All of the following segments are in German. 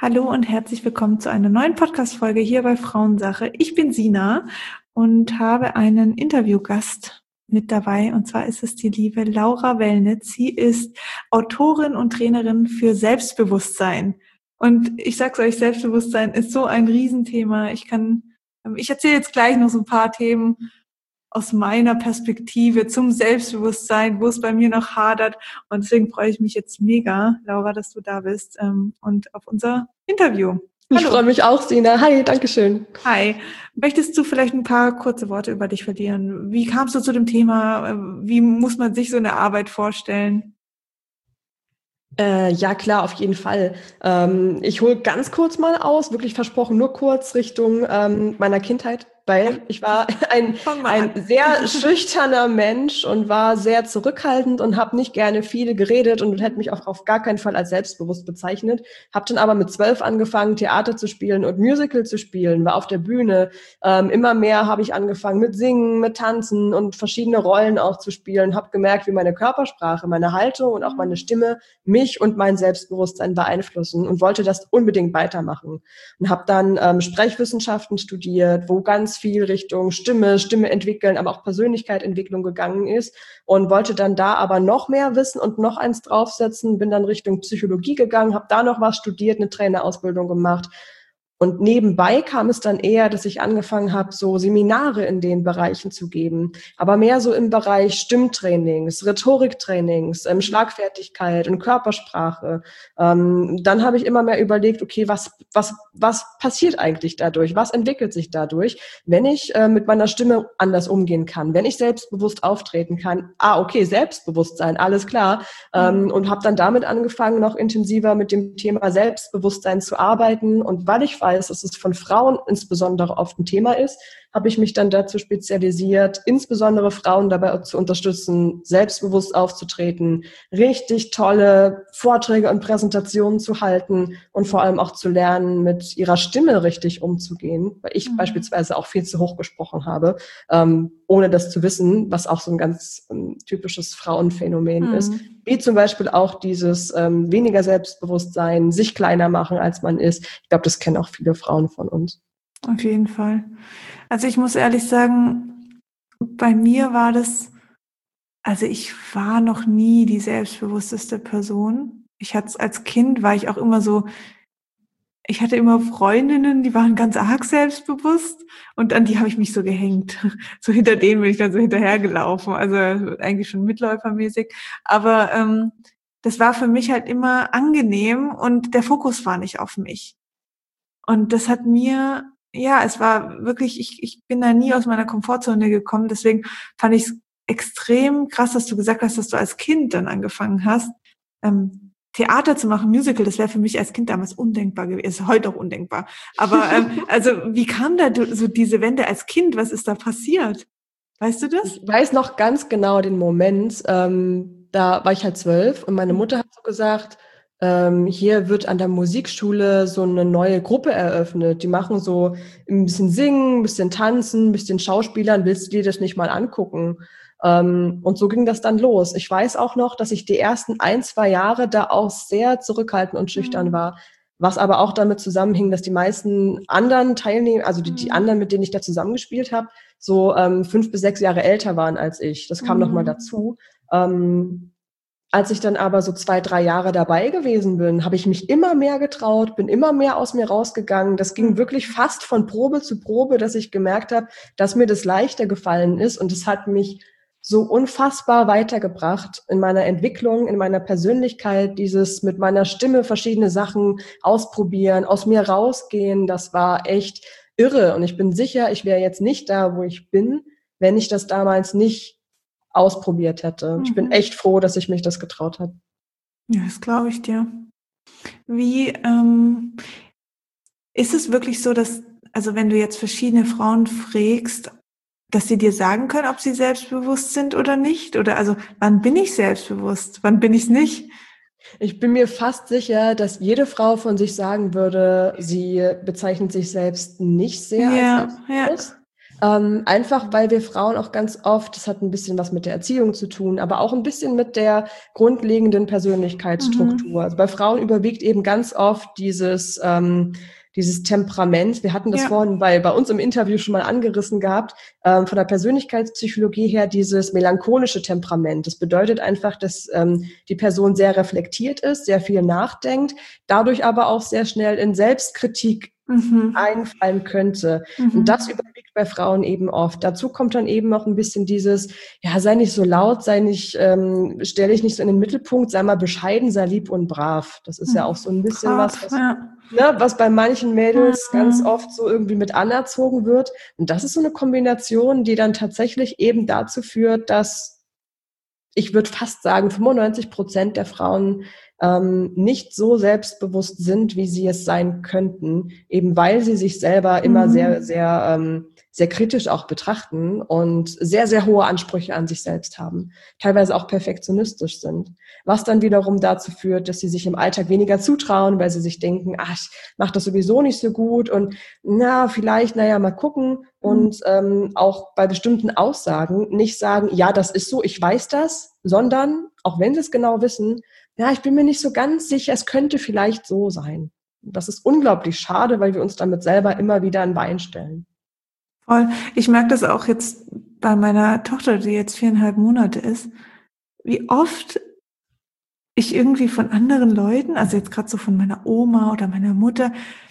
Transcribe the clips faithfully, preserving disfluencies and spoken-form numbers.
Hallo und herzlich willkommen zu einer neuen Podcast-Folge hier bei Frauensache. Ich bin Sina und habe einen Interviewgast mit dabei, und zwar ist es die liebe Laura Wellnitz. Sie ist Autorin und Trainerin für Selbstbewusstsein. Und ich sag's euch, Selbstbewusstsein ist so ein Riesenthema. Ich kann, ich erzähle jetzt gleich noch so ein paar Themen aus meiner Perspektive zum Selbstbewusstsein, wo es bei mir noch hadert. Und deswegen freue ich mich jetzt mega, Laura, dass du da bist ähm, und auf unser Interview. Ich freue mich auch, Sina. Hi, Dankeschön. Hi. Möchtest du vielleicht ein paar kurze Worte über dich verlieren? Wie kamst du zu dem Thema? Wie muss man sich so eine Arbeit vorstellen? Äh, ja, klar, auf jeden Fall. Ähm, ich hole ganz kurz mal aus, wirklich versprochen, nur kurz Richtung ähm, meiner Kindheit, weil ich war ein, ein sehr schüchterner Mensch und war sehr zurückhaltend und habe nicht gerne viele geredet und hätte mich auch auf gar keinen Fall als selbstbewusst bezeichnet. Habe dann aber mit zwölf angefangen, Theater zu spielen und Musical zu spielen, war auf der Bühne. Ähm, immer mehr habe ich angefangen mit Singen, mit Tanzen und verschiedene Rollen auch zu spielen. Habe gemerkt, wie meine Körpersprache, meine Haltung und auch meine Stimme mich und mein Selbstbewusstsein beeinflussen und wollte das unbedingt weitermachen. Und habe dann ähm, Sprechwissenschaften studiert, wo ganz viel Richtung Stimme, Stimme entwickeln, aber auch Persönlichkeitsentwicklung gegangen ist und wollte dann da aber noch mehr wissen und noch eins draufsetzen, bin dann Richtung Psychologie gegangen, habe da noch was studiert, eine Trainerausbildung gemacht. Und nebenbei kam es dann eher, dass ich angefangen habe, so Seminare in den Bereichen zu geben, aber mehr so im Bereich Stimmtrainings, Rhetoriktrainings, ähm, Schlagfertigkeit und Körpersprache. Ähm, dann habe ich immer mehr überlegt, okay, was was was passiert eigentlich dadurch? Was entwickelt sich dadurch, wenn ich äh, mit meiner Stimme anders umgehen kann, wenn ich selbstbewusst auftreten kann? Ah, okay, Selbstbewusstsein, alles klar. Ähm, und habe dann damit angefangen, noch intensiver mit dem Thema Selbstbewusstsein zu arbeiten. Und weil ich weiß, dass es von Frauen insbesondere oft ein Thema ist, habe ich mich dann dazu spezialisiert, insbesondere Frauen dabei zu unterstützen, selbstbewusst aufzutreten, richtig tolle Vorträge und Präsentationen zu halten und vor allem auch zu lernen, mit ihrer Stimme richtig umzugehen, weil ich mhm. beispielsweise auch viel zu hoch gesprochen habe, ähm, ohne das zu wissen, was auch so ein ganz ähm, typisches Frauenphänomen mhm. ist. Wie zum Beispiel auch dieses ähm, weniger Selbstbewusstsein, sich kleiner machen, als man ist. Ich glaube, das kennen auch viele Frauen von uns. Auf jeden Fall. Also ich muss ehrlich sagen, bei mir war das, also ich war noch nie die selbstbewussteste Person. Ich hatte als Kind, war ich auch immer so, ich hatte immer Freundinnen, die waren ganz arg selbstbewusst und an die habe ich mich so gehängt. So hinter denen bin ich dann so hinterhergelaufen, also eigentlich schon mitläufermäßig. Aber ähm, das war für mich halt immer angenehm und der Fokus war nicht auf mich. Und das hat mir, ja, es war wirklich, ich, ich bin da nie aus meiner Komfortzone gekommen. Deswegen fand ich es extrem krass, dass du gesagt hast, dass du als Kind dann angefangen hast, ähm, Theater zu machen, Musical. Das wäre für mich als Kind damals undenkbar gewesen, ist heute auch undenkbar. Aber ähm, also wie kam da so diese Wende als Kind? Was ist da passiert? Weißt du das? Ich weiß noch ganz genau den Moment. Ähm, da war ich halt zwölf und meine Mutter hat so gesagt, ähm, hier wird an der Musikschule so eine neue Gruppe eröffnet. Die machen so ein bisschen Singen, ein bisschen Tanzen, ein bisschen Schauspielern. Willst du dir das nicht mal angucken? Ähm, und so ging das dann los. Ich weiß auch noch, dass ich die ersten ein, zwei Jahre da auch sehr zurückhaltend und schüchtern mhm. war. Was aber auch damit zusammenhing, dass die meisten anderen Teilnehmer, also die, die anderen, mit denen ich da zusammengespielt habe, so ähm, fünf bis sechs Jahre älter waren als ich. Das kam mhm. nochmal dazu. Ähm, als ich dann aber so zwei, drei Jahre dabei gewesen bin, habe ich mich immer mehr getraut, bin immer mehr aus mir rausgegangen. Das ging wirklich fast von Probe zu Probe, dass ich gemerkt habe, dass mir das leichter gefallen ist. Und es hat mich so unfassbar weitergebracht in meiner Entwicklung, in meiner Persönlichkeit, dieses mit meiner Stimme verschiedene Sachen ausprobieren, aus mir rausgehen. Das war echt irre. Und ich bin sicher, ich wäre jetzt nicht da, wo ich bin, wenn ich das damals nicht ausprobiert hätte. Mhm. Ich bin echt froh, dass ich mich das getraut habe. Ja, das glaube ich dir. Wie ähm, ist es wirklich so, dass, also wenn du jetzt verschiedene Frauen fragst, dass sie dir sagen können, ob sie selbstbewusst sind oder nicht? Oder also, wann bin ich selbstbewusst? Wann bin ich es nicht? Ich bin mir fast sicher, dass jede Frau von sich sagen würde, sie bezeichnet sich selbst nicht sehr ja, als selbstbewusst. Ja. Ähm, einfach, weil wir Frauen auch ganz oft, das hat ein bisschen was mit der Erziehung zu tun, aber auch ein bisschen mit der grundlegenden Persönlichkeitsstruktur. Mhm. Also bei Frauen überwiegt eben ganz oft dieses, ähm, dieses Temperament. Wir hatten das Ja. vorhin bei, bei uns im Interview schon mal angerissen gehabt, ähm, von der Persönlichkeitspsychologie her, dieses melancholische Temperament. Das bedeutet einfach, dass ähm, die Person sehr reflektiert ist, sehr viel nachdenkt, dadurch aber auch sehr schnell in Selbstkritik Mhm. einfallen könnte. Mhm. Und das überwiegt bei Frauen eben oft. Dazu kommt dann eben noch ein bisschen dieses, ja, sei nicht so laut, sei nicht, ähm, stell dich nicht so in den Mittelpunkt, sei mal bescheiden, sei lieb und brav. Das ist ja auch so ein bisschen Brav, was, was, ja. ne, was bei manchen Mädels ganz Mhm. oft so irgendwie mit anerzogen wird. Und das ist so eine Kombination, die dann tatsächlich eben dazu führt, dass ich würde fast sagen, fünfundneunzig Prozent der Frauen ähm, nicht so selbstbewusst sind, wie sie es sein könnten, eben weil sie sich selber immer Mhm. sehr, sehr, ähm, sehr kritisch auch betrachten und sehr, sehr hohe Ansprüche an sich selbst haben, teilweise auch perfektionistisch sind, was dann wiederum dazu führt, dass sie sich im Alltag weniger zutrauen, weil sie sich denken, ach, ich mache das sowieso nicht so gut und na, vielleicht, naja, mal gucken und ähm, auch bei bestimmten Aussagen nicht sagen, ja, das ist so, ich weiß das, sondern, auch wenn sie es genau wissen, ja, ich bin mir nicht so ganz sicher, es könnte vielleicht so sein. Das ist unglaublich schade, weil wir uns damit selber immer wieder ein Bein stellen. Voll. Ich merke das auch jetzt bei meiner Tochter, die jetzt viereinhalb Monate ist, wie oft ich irgendwie von anderen Leuten, also jetzt gerade so von meiner Oma oder meiner Mutter,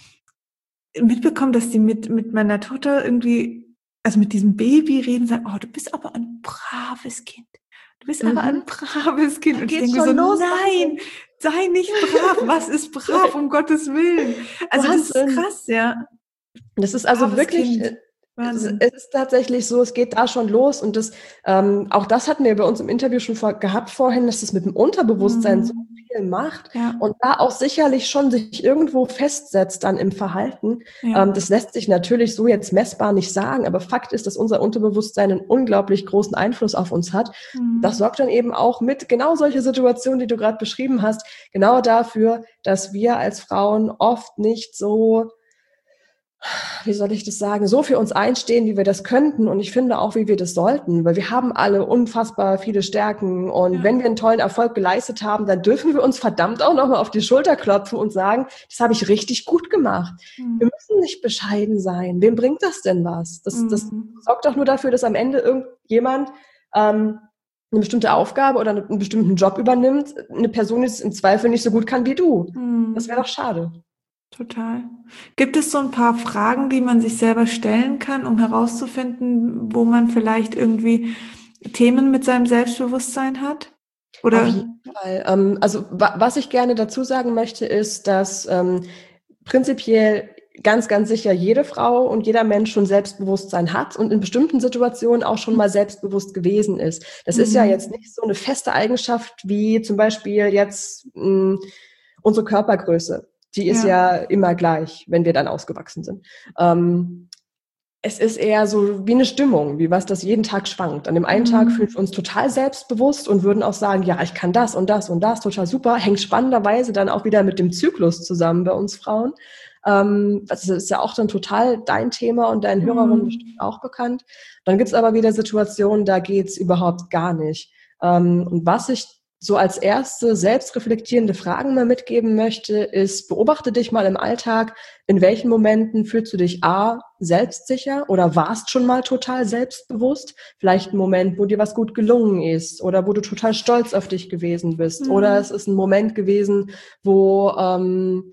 mitbekomme, dass die mit, mit meiner Tochter irgendwie, also mit diesem Baby reden, sagen, oh, du bist aber ein braves Kind. Du bist aber ein Mhm. braves Kind. Da Und ich geht's denke mir so, schon los. nein, sei nicht brav. Was ist brav, um Gottes Willen? Also das ist Wahnsinn. krass, ja. Das ist also Braves wirklich, Kind. es Wahnsinn. ist tatsächlich so, es geht da schon los und das, ähm, auch das hatten wir bei uns im Interview schon vor, gehabt vorhin, dass es mit dem Unterbewusstsein so Mhm. viel macht Ja, und da auch sicherlich schon sich irgendwo festsetzt dann im Verhalten. ja. Ähm, das lässt sich natürlich so jetzt messbar nicht sagen, aber Fakt ist, dass unser Unterbewusstsein einen unglaublich großen Einfluss auf uns hat. Das Mhm. sorgt dann eben auch mit genau solche Situationen, die du gerade beschrieben hast, genau dafür, dass wir als Frauen oft nicht so, wie soll ich das sagen, so für uns einstehen, wie wir das könnten und ich finde auch, wie wir das sollten, weil wir haben alle unfassbar viele Stärken und Ja. wenn wir einen tollen Erfolg geleistet haben, dann dürfen wir uns verdammt auch nochmal auf die Schulter klopfen und sagen, das habe ich richtig gut gemacht. Mhm. Wir müssen nicht bescheiden sein. Wem bringt das denn was? Das, das Mhm. sorgt doch nur dafür, dass am Ende irgendjemand ähm, eine bestimmte Aufgabe oder einen bestimmten Job übernimmt, eine Person, die es im Zweifel nicht so gut kann wie du. Das wäre Mhm. doch schade. Total. Gibt es so ein paar Fragen, die man sich selber stellen kann, um herauszufinden, wo man vielleicht irgendwie Themen mit seinem Selbstbewusstsein hat? Auf Oder jeden Fall. Ähm, also wa was ich gerne dazu sagen möchte, ist, dass ähm, prinzipiell ganz, ganz sicher jede Frau und jeder Mensch schon Selbstbewusstsein hat und in bestimmten Situationen auch schon mal selbstbewusst gewesen ist. Das ist ja jetzt mhm. nicht so eine feste Eigenschaft wie zum Beispiel jetzt mh, unsere Körpergröße. Die ist Ja. ja immer gleich, wenn wir dann ausgewachsen sind. Ähm, es ist eher so wie eine Stimmung, wie was das jeden Tag schwankt. An dem einen Tag fühlen wir Mhm. uns total selbstbewusst und würden auch sagen, ja, ich kann das und das und das, total super. Hängt spannenderweise dann auch wieder mit dem Zyklus zusammen bei uns Frauen. Ähm, das ist ja auch dann total dein Thema und deinen Hörerinnen bestimmt Mhm. auch bekannt. Dann gibt's aber wieder Situationen, da geht's überhaupt gar nicht. Ähm, und was ich so als erste selbstreflektierende Fragen mal mitgeben möchte, ist, beobachte dich mal im Alltag, in welchen Momenten fühlst du dich A, selbstsicher oder warst schon mal total selbstbewusst? Vielleicht ein Moment, wo dir was gut gelungen ist oder wo du total stolz auf dich gewesen bist. Oder es Mhm. ist ein Moment gewesen, wo ähm,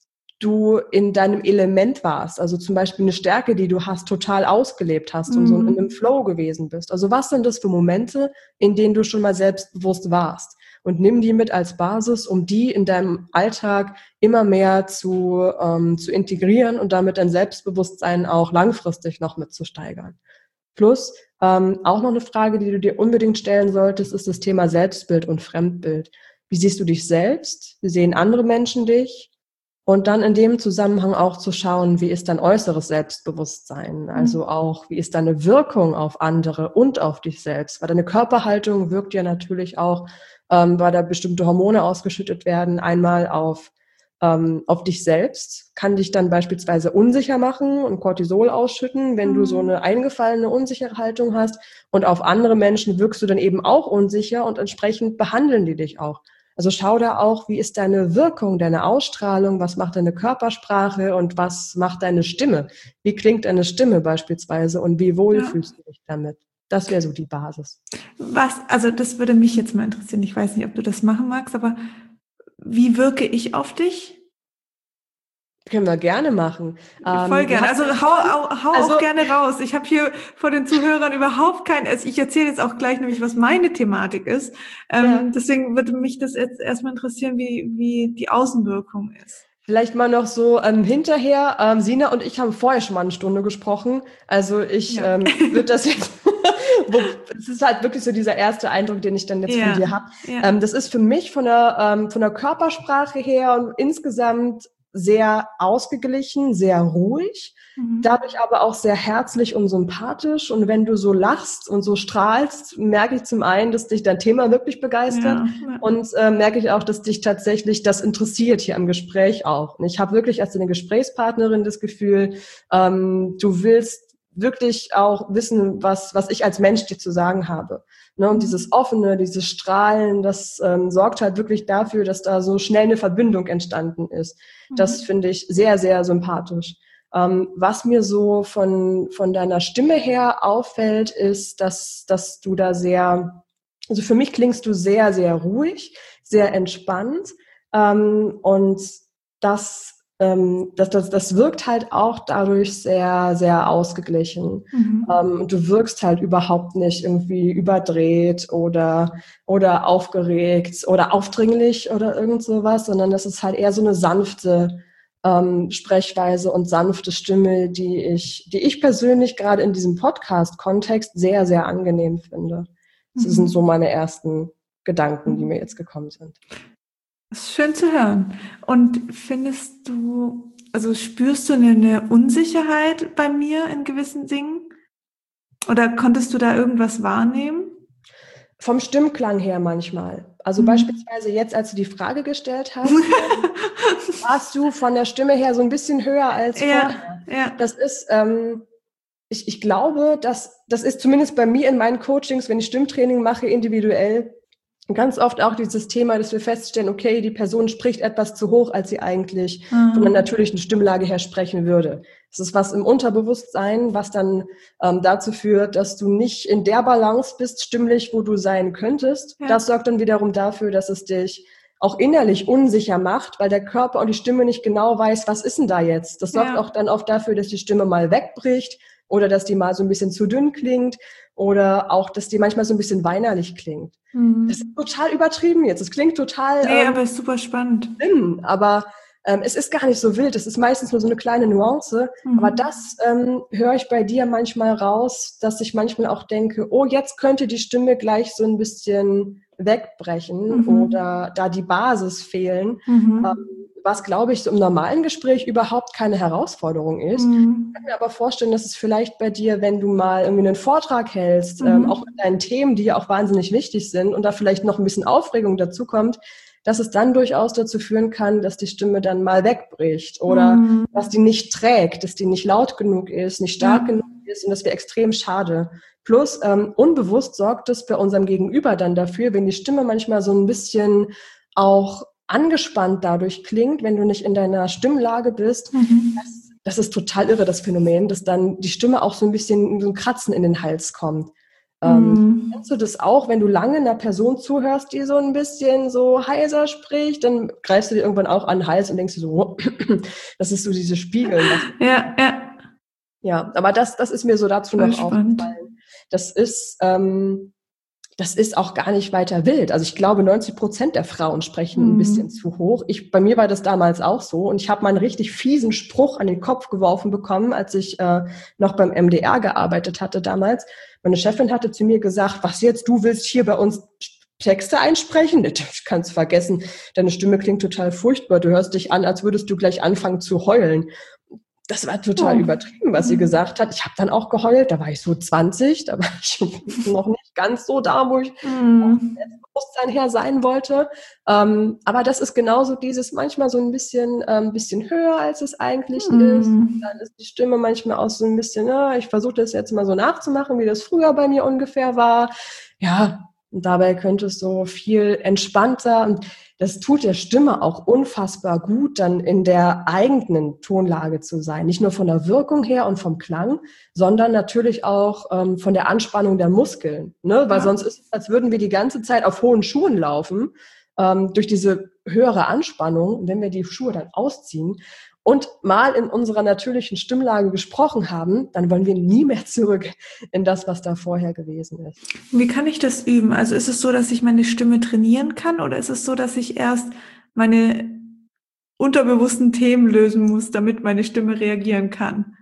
du in deinem Element warst, also zum Beispiel eine Stärke, die du hast, total ausgelebt hast und so in einem Mhm. Flow gewesen bist. Also was sind das für Momente, in denen du schon mal selbstbewusst warst? Und nimm die mit als Basis, um die in deinem Alltag immer mehr zu, ähm, zu integrieren und damit dein Selbstbewusstsein auch langfristig noch mit zu steigern. Plus, ähm, auch noch eine Frage, die du dir unbedingt stellen solltest, ist das Thema Selbstbild und Fremdbild. Wie siehst du dich selbst? Wie sehen andere Menschen dich? Und dann in dem Zusammenhang auch zu schauen, wie ist dein äußeres Selbstbewusstsein? Also Mhm. auch, wie ist deine Wirkung auf andere und auf dich selbst? Weil deine Körperhaltung wirkt ja natürlich auch, ähm, weil da bestimmte Hormone ausgeschüttet werden, einmal auf ähm, auf dich selbst, kann dich dann beispielsweise unsicher machen und Cortisol ausschütten, wenn mhm. du so eine eingefallene, unsichere Haltung hast. Und auf andere Menschen wirkst du dann eben auch unsicher und entsprechend behandeln die dich auch. Also schau da auch, wie ist deine Wirkung, deine Ausstrahlung, was macht deine Körpersprache und was macht deine Stimme? Wie klingt deine Stimme beispielsweise und wie wohl ja. fühlst du dich damit? Das wäre so die Basis. Was, also das würde mich jetzt mal interessieren. Ich weiß nicht, ob du das machen magst, aber wie wirke ich auf dich? Können wir gerne machen. Voll ähm, gerne. Also hau, hau also, auch gerne raus. Ich habe hier vor den Zuhörern überhaupt kein... Also ich erzähle jetzt auch gleich nämlich, was meine Thematik ist. Ähm, ja. Deswegen würde mich das jetzt erstmal interessieren, wie, wie die Außenwirkung ist. Vielleicht mal noch so ähm, hinterher. Ähm, Sina und ich haben vorher schon mal eine Stunde gesprochen. Also ich ja. ähm, würde das jetzt... Es ist halt wirklich so dieser erste Eindruck, den ich dann jetzt ja. von dir habe. Ja. Ähm, das ist für mich von der, ähm, von der Körpersprache her und insgesamt sehr ausgeglichen, sehr ruhig, mhm. dadurch aber auch sehr herzlich und sympathisch. Und wenn du so lachst und so strahlst, merke ich zum einen, dass dich dein Thema wirklich begeistert ja, ja. und äh, merke ich auch, dass dich tatsächlich das interessiert hier im Gespräch auch. Und ich habe wirklich als deine Gesprächspartnerin das Gefühl, ähm, du willst wirklich auch wissen, was, was ich als Mensch dir zu sagen habe. Ne, und dieses Offene, dieses Strahlen, das ähm, sorgt halt wirklich dafür, dass da so schnell eine Verbindung entstanden ist. Mhm. Das finde ich sehr, sehr sympathisch. Ähm, was mir so von, von deiner Stimme her auffällt, ist, dass, dass du da sehr, also für mich klingst du sehr, sehr ruhig, sehr entspannt ähm, und das Ähm, das, das, das wirkt halt auch dadurch sehr, sehr ausgeglichen. Mhm. Ähm, du wirkst halt überhaupt nicht irgendwie überdreht oder, oder aufgeregt oder aufdringlich oder irgend sowas, sondern das ist halt eher so eine sanfte ähm, Sprechweise und sanfte Stimme, die ich, die ich persönlich gerade in diesem Podcast-Kontext sehr, sehr angenehm finde. Das mhm. sind so meine ersten Gedanken, die mir jetzt gekommen sind. Das ist schön zu hören. Und findest du, also spürst du eine, eine Unsicherheit bei mir in gewissen Dingen? Oder konntest du da irgendwas wahrnehmen? Vom Stimmklang her manchmal. Also mhm. beispielsweise jetzt, als du die Frage gestellt hast, warst du von der Stimme her so ein bisschen höher als ja, vorher. Ja. Das ist, ähm, ich, ich glaube, dass das ist zumindest bei mir in meinen Coachings, wenn ich Stimmtraining mache, individuell, ganz oft auch dieses Thema, dass wir feststellen, okay, die Person spricht etwas zu hoch, als sie eigentlich mhm. von der natürlichen Stimmlage her sprechen würde. Das ist was im Unterbewusstsein, was dann ähm, dazu führt, dass du nicht in der Balance bist, stimmlich, wo du sein könntest. Ja. Das sorgt dann wiederum dafür, dass es dich auch innerlich unsicher macht, weil der Körper und die Stimme nicht genau weiß, was ist denn da jetzt? Das sorgt ja. auch dann oft dafür, dass die Stimme mal wegbricht oder dass die mal so ein bisschen zu dünn klingt oder auch, dass die manchmal so ein bisschen weinerlich klingt. Mhm. Das ist total übertrieben jetzt. Es klingt total... Nee, ähm, aber ist super spannend. Schlimm, aber ähm, es ist gar nicht so wild. Es ist meistens nur so eine kleine Nuance. Mhm. Aber das ähm, höre ich bei dir manchmal raus, dass ich manchmal auch denke, oh, jetzt könnte die Stimme gleich so ein bisschen wegbrechen mhm. oder da die Basis fehlen. Mhm. Ähm, was, glaube ich, so im normalen Gespräch überhaupt keine Herausforderung ist. Mhm. Ich kann mir aber vorstellen, dass es vielleicht bei dir, wenn du mal irgendwie einen Vortrag hältst, mhm. ähm, auch mit deinen Themen, die ja auch wahnsinnig wichtig sind und da vielleicht noch ein bisschen Aufregung dazu kommt, dass es dann durchaus dazu führen kann, dass die Stimme dann mal wegbricht oder mhm. dass die nicht trägt, dass die nicht laut genug ist, nicht stark ja. genug ist und das wäre extrem schade. Plus, ähm, unbewusst sorgt es bei unserem Gegenüber dann dafür, wenn die Stimme manchmal so ein bisschen auch angespannt dadurch klingt, wenn du nicht in deiner Stimmlage bist. Mhm. Das, das ist total irre, das Phänomen, dass dann die Stimme auch so ein bisschen so ein Kratzen in den Hals kommt. Mhm. Ähm, kennst du das auch, wenn du lange einer Person zuhörst, die so ein bisschen so heiser spricht, dann greifst du dir irgendwann auch an den Hals und denkst dir so, das ist so diese Spiegel. Ja, ja. Ja, aber das, das ist mir so dazu Voll noch spannend. aufgefallen. Das ist, ähm, das ist auch gar nicht weiter wild. Also ich glaube, neunzig Prozent der Frauen sprechen mhm. ein bisschen zu hoch. Ich, bei mir war das damals auch so. Und ich habe mal einen richtig fiesen Spruch an den Kopf geworfen bekommen, als ich äh, noch beim M D R gearbeitet hatte damals. Meine Chefin hatte zu mir gesagt, was jetzt, du willst hier bei uns Texte einsprechen? Das kannst du vergessen. Deine Stimme klingt total furchtbar. Du hörst dich an, als würdest du gleich anfangen zu heulen. Das war total oh. übertrieben, was sie gesagt hat. Ich habe dann auch geheult. Da war ich so zwanzig, da war ich noch nicht. nicht ganz so da, wo ich Mhm. Bewusstsein her sein wollte. Ähm, aber das ist genauso dieses manchmal so ein bisschen, ähm, bisschen höher, als es eigentlich ist. Mhm. Dann ist die Stimme manchmal auch so ein bisschen, ja, ich versuche das jetzt mal so nachzumachen, wie das früher bei mir ungefähr war. Ja, und dabei könnte es so viel entspannter und das tut der Stimme auch unfassbar gut, dann in der eigenen Tonlage zu sein. Nicht nur von der Wirkung her und vom Klang, sondern natürlich auch ähm, von der Anspannung der Muskeln. Ne? Weil Ja. sonst ist es, als würden wir die ganze Zeit auf hohen Schuhen laufen, ähm, durch diese höhere Anspannung. Und wenn wir die Schuhe dann ausziehen und mal in unserer natürlichen Stimmlage gesprochen haben, dann wollen wir nie mehr zurück in das, was da vorher gewesen ist. Wie kann ich das üben? Also ist es so, dass ich meine Stimme trainieren kann oder ist es so, dass ich erst meine unterbewussten Themen lösen muss, damit meine Stimme reagieren kann?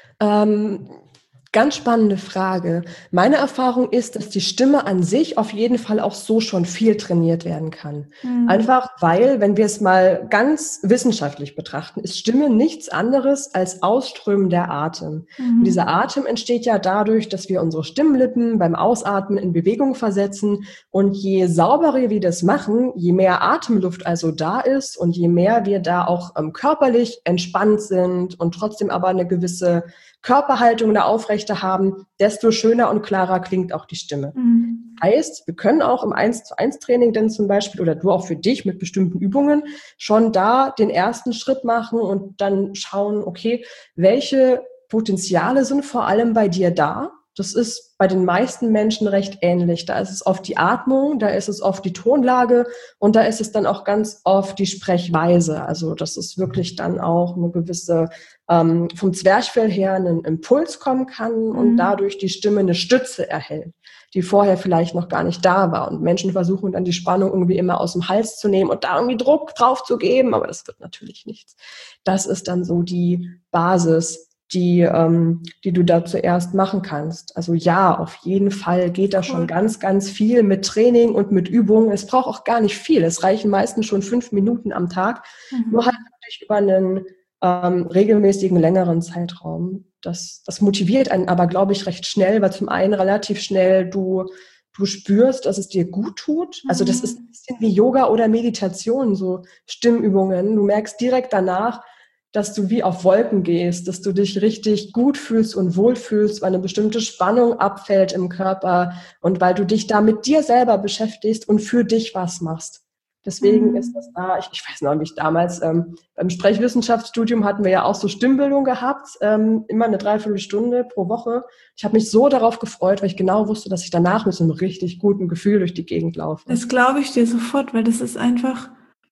Ähm, ganz spannende Frage. Meine Erfahrung ist, dass die Stimme an sich auf jeden Fall auch so schon viel trainiert werden kann. Mhm. Einfach weil, wenn wir es mal ganz wissenschaftlich betrachten, ist Stimme nichts anderes als Ausströmen der Atem. Mhm. Und dieser Atem entsteht ja dadurch, dass wir unsere Stimmlippen beim Ausatmen in Bewegung versetzen. Und je sauberer wir das machen, je mehr Atemluft also da ist und je mehr wir da auch ähm, körperlich entspannt sind und trotzdem aber eine gewisse Körperhaltung da aufrechte haben, desto schöner und klarer klingt auch die Stimme. Mhm. Heißt, wir können auch im eins zu eins Training dann zum Beispiel oder du auch für dich mit bestimmten Übungen schon da den ersten Schritt machen und dann schauen, okay, welche Potenziale sind vor allem bei dir da? Das ist bei den meisten Menschen recht ähnlich. Da ist es oft die Atmung, da ist es oft die Tonlage und da ist es dann auch ganz oft die Sprechweise. Also das ist wirklich dann auch eine gewisse, ähm, vom Zwerchfell her einen Impuls kommen kann und Mhm. dadurch die Stimme eine Stütze erhält, die vorher vielleicht noch gar nicht da war. Und Menschen versuchen dann die Spannung irgendwie immer aus dem Hals zu nehmen und da irgendwie Druck drauf zu geben, aber das wird natürlich nichts. Das ist dann so die Basis, die, ähm, die du da zuerst machen kannst. Also ja, auf jeden Fall geht da Cool. schon ganz, ganz viel mit Training und mit Übungen. Es braucht auch gar nicht viel. Es reichen meistens schon fünf Minuten am Tag. Mhm. Nur halt wirklich über einen ähm, regelmäßigen, längeren Zeitraum. Das, das motiviert einen aber, glaube ich, recht schnell, weil zum einen relativ schnell du, du spürst, dass es dir gut tut. Also das ist ein bisschen wie Yoga oder Meditation, so Stimmübungen. Du merkst direkt danach, dass du wie auf Wolken gehst, dass du dich richtig gut fühlst und wohlfühlst, weil eine bestimmte Spannung abfällt im Körper und weil du dich da mit dir selber beschäftigst und für dich was machst. Deswegen Mhm. ist das da, ich, ich weiß noch, wie ich damals ähm, beim Sprechwissenschaftsstudium hatten wir ja auch so Stimmbildung gehabt, ähm, immer eine Dreiviertelstunde pro Woche. Ich habe mich so darauf gefreut, weil ich genau wusste, dass ich danach mit so einem richtig guten Gefühl durch die Gegend laufe. Das glaube ich dir sofort, weil das ist einfach,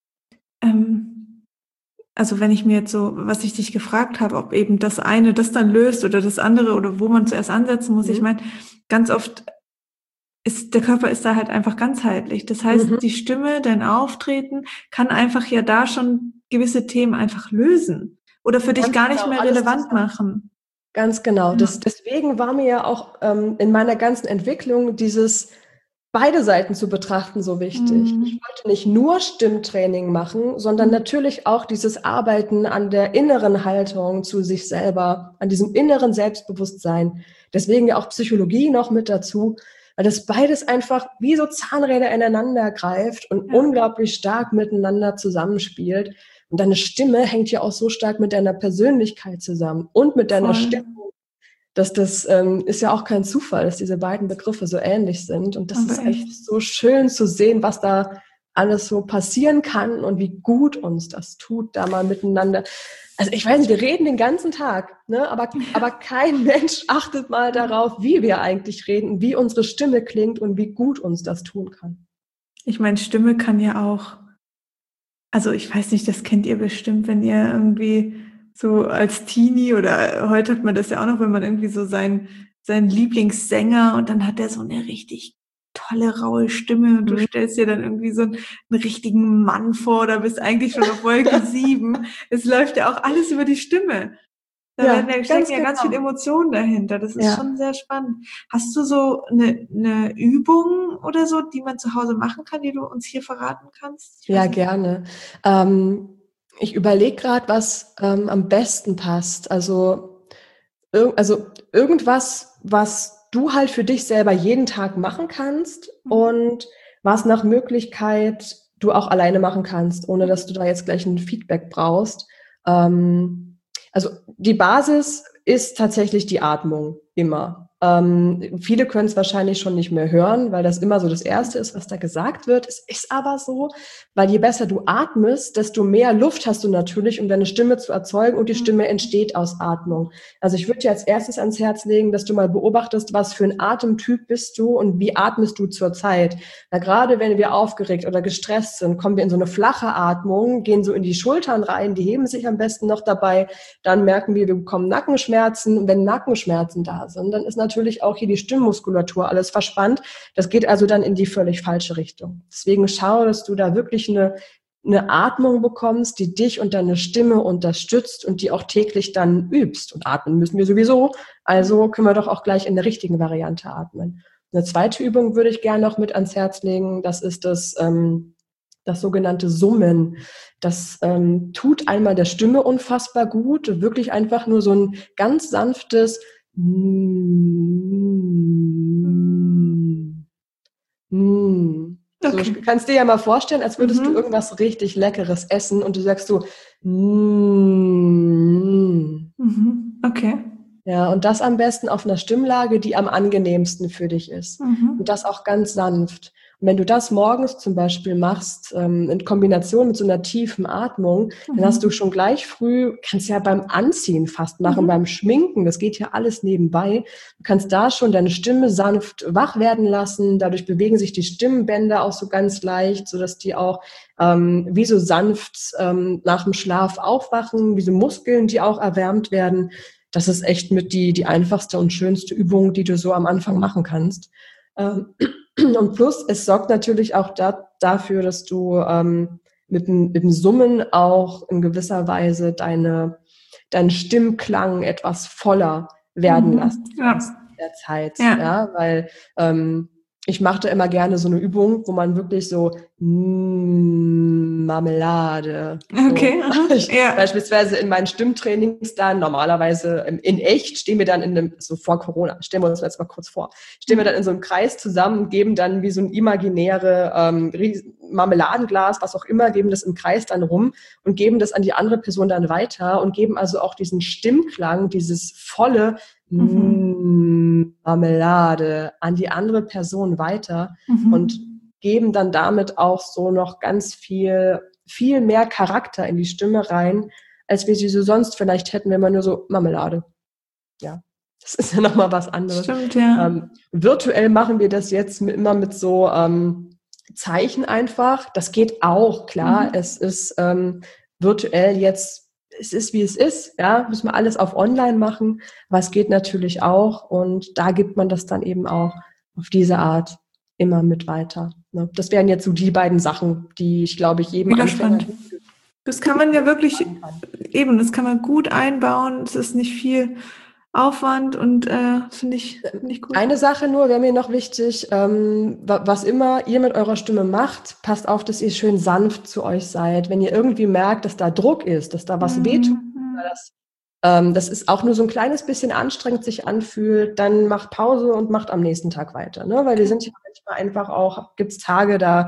ähm, also wenn ich mir jetzt so, was ich dich gefragt habe, ob eben das eine das dann löst oder das andere oder wo man zuerst ansetzen muss. Mhm. Ich meine, ganz oft ist der Körper ist da halt einfach ganzheitlich. Das heißt, Mhm. die Stimme, dein Auftreten kann einfach ja da schon gewisse Themen einfach lösen oder für dich Ganz gar nicht genau, mehr alles relevant zusammen. machen. Ganz genau. Ja. Das, deswegen war mir ja auch ähm, in meiner ganzen Entwicklung dieses beide Seiten zu betrachten so wichtig. Mhm. Ich wollte nicht nur Stimmtraining machen, sondern Mhm. natürlich auch dieses Arbeiten an der inneren Haltung zu sich selber, an diesem inneren Selbstbewusstsein. Deswegen ja auch Psychologie noch mit dazu, weil das beides einfach wie so Zahnräder ineinander greift und Ja. unglaublich stark miteinander zusammenspielt. Und deine Stimme hängt ja auch so stark mit deiner Persönlichkeit zusammen und mit deiner Voll. Stimmung. dass das ähm, ist ja auch kein Zufall, dass diese beiden Begriffe so ähnlich sind. Und das Aber ist einfach echt. so schön zu sehen, was da alles so passieren kann und wie gut uns das tut, da mal miteinander. Also ich weiß nicht, wir reden den ganzen Tag, ne? aber, aber kein Mensch achtet mal darauf, wie wir eigentlich reden, wie unsere Stimme klingt und wie gut uns das tun kann. Ich meine, Stimme kann ja auch, also ich weiß nicht, das kennt ihr bestimmt, wenn ihr irgendwie so als Teenie oder heute hat man das ja auch noch, wenn man irgendwie so sein, sein Lieblingssänger und dann hat er so eine richtig tolle, raue Stimme und du Mhm. stellst dir dann irgendwie so einen, einen richtigen Mann vor oder bist eigentlich schon auf Wolke sieben. Es läuft ja auch alles über die Stimme. Da Ja, werden ja, stecken ganz ja ganz viel genau. Emotionen dahinter. Das ist Ja. schon sehr spannend. Hast du so eine, eine Übung oder so, die man zu Hause machen kann, die du uns hier verraten kannst? Ich Ja, weiß nicht. gerne. Ähm, ich überlege gerade, was ähm, am besten passt. Also, irg also irgendwas, was du halt für dich selber jeden Tag machen kannst Mhm. und was nach Möglichkeit du auch alleine machen kannst, ohne dass du da jetzt gleich ein Feedback brauchst. Ähm, also die Basis ist tatsächlich die Atmung, immer. Ähm, viele können es wahrscheinlich schon nicht mehr hören, weil das immer so das Erste ist, was da gesagt wird. Es ist aber so, weil je besser du atmest, desto mehr Luft hast du natürlich, um deine Stimme zu erzeugen, und die Stimme entsteht aus Atmung. Also ich würde dir als erstes ans Herz legen, dass du mal beobachtest, was für ein Atemtyp bist du und wie atmest du zurzeit. Na, gerade wenn wir aufgeregt oder gestresst sind, kommen wir in so eine flache Atmung, gehen so in die Schultern rein, die heben sich am besten noch dabei. Dann merken wir, wir bekommen Nackenschmerzen. Und wenn Nackenschmerzen da sind, dann ist natürlich auch hier die Stimmmuskulatur alles verspannt. Das geht also dann in die völlig falsche Richtung. Deswegen schau, dass du da wirklich eine, eine Atmung bekommst, die dich und deine Stimme unterstützt und die auch täglich dann übst. Und atmen müssen wir sowieso. Also können wir doch auch gleich in der richtigen Variante atmen. Eine zweite Übung würde ich gerne noch mit ans Herz legen. Das ist das, ähm, das sogenannte Summen. Das ähm, tut einmal der Stimme unfassbar gut. Wirklich einfach nur so ein ganz sanftes Mm. Mm. So, Okay. du kannst dir ja mal vorstellen, als würdest Mhm. du irgendwas richtig Leckeres essen und du sagst so mm. Mhm. Okay. Ja, und das am besten auf einer Stimmlage, die am angenehmsten für dich ist. Mhm. Und das auch ganz sanft. Und wenn du das morgens zum Beispiel machst, ähm, in Kombination mit so einer tiefen Atmung, Mhm. dann hast du schon gleich früh, kannst ja beim Anziehen fast machen, Mhm. beim Schminken, das geht ja alles nebenbei. Du kannst da schon deine Stimme sanft wach werden lassen. Dadurch bewegen sich die Stimmbänder auch so ganz leicht, sodass die auch ähm, wie so sanft ähm, nach dem Schlaf aufwachen, wie so Muskeln, die auch erwärmt werden. Das ist echt mit die, die einfachste und schönste Übung, die du so am Anfang machen kannst. Ähm, und plus, es sorgt natürlich auch da, dafür, dass du ähm, mit, dem, mit dem Summen auch in gewisser Weise deine, deinen Stimmklang etwas voller werden Mhm. lassen Ja. kannst in der Zeit. Ja. Ja, weil ähm, ich machte immer gerne so eine Übung, wo man wirklich so mm, Marmelade. Okay. So. Ich, Ja. Beispielsweise in meinen Stimmtrainings dann, normalerweise in echt, stehen wir dann in einem, so vor Corona, stellen wir uns jetzt mal kurz vor, stehen wir dann in so einem Kreis zusammen und geben dann wie so ein imaginäre ähm, Marmeladenglas, was auch immer, geben das im Kreis dann rum und geben das an die andere Person dann weiter und geben also auch diesen Stimmklang, dieses volle Mhm. Marmelade an die andere Person weiter Mhm. und geben dann damit auch so noch ganz viel, viel mehr Charakter in die Stimme rein, als wir sie so sonst vielleicht hätten, wenn man nur so Marmelade. Ja, das ist ja nochmal was anderes. Stimmt, ja. Ähm, virtuell machen wir das jetzt mit, immer mit so ähm, Zeichen einfach. Das geht auch, klar. Mhm. Es ist ähm, virtuell jetzt, es ist wie es ist, ja, müssen wir alles auf online machen, aber es geht natürlich auch und da gibt man das dann eben auch auf diese Art immer mit weiter. Ne? Das wären jetzt so die beiden Sachen, die ich glaube ich jedem Mega Anfänger spannend. Das kann man ja wirklich, eben, das kann man gut einbauen. Es ist nicht viel Aufwand und äh, finde ich, find ich gut. Eine Sache nur wäre mir noch wichtig, ähm, wa- was immer ihr mit eurer Stimme macht, passt auf, dass ihr schön sanft zu euch seid. Wenn ihr irgendwie merkt, dass da Druck ist, dass da was Mhm. wehtut, oder das, ähm, das ist auch nur so ein kleines bisschen anstrengend sich anfühlt, dann macht Pause und macht am nächsten Tag weiter. Ne? Weil wir sind ja manchmal einfach auch, gibt's Tage, da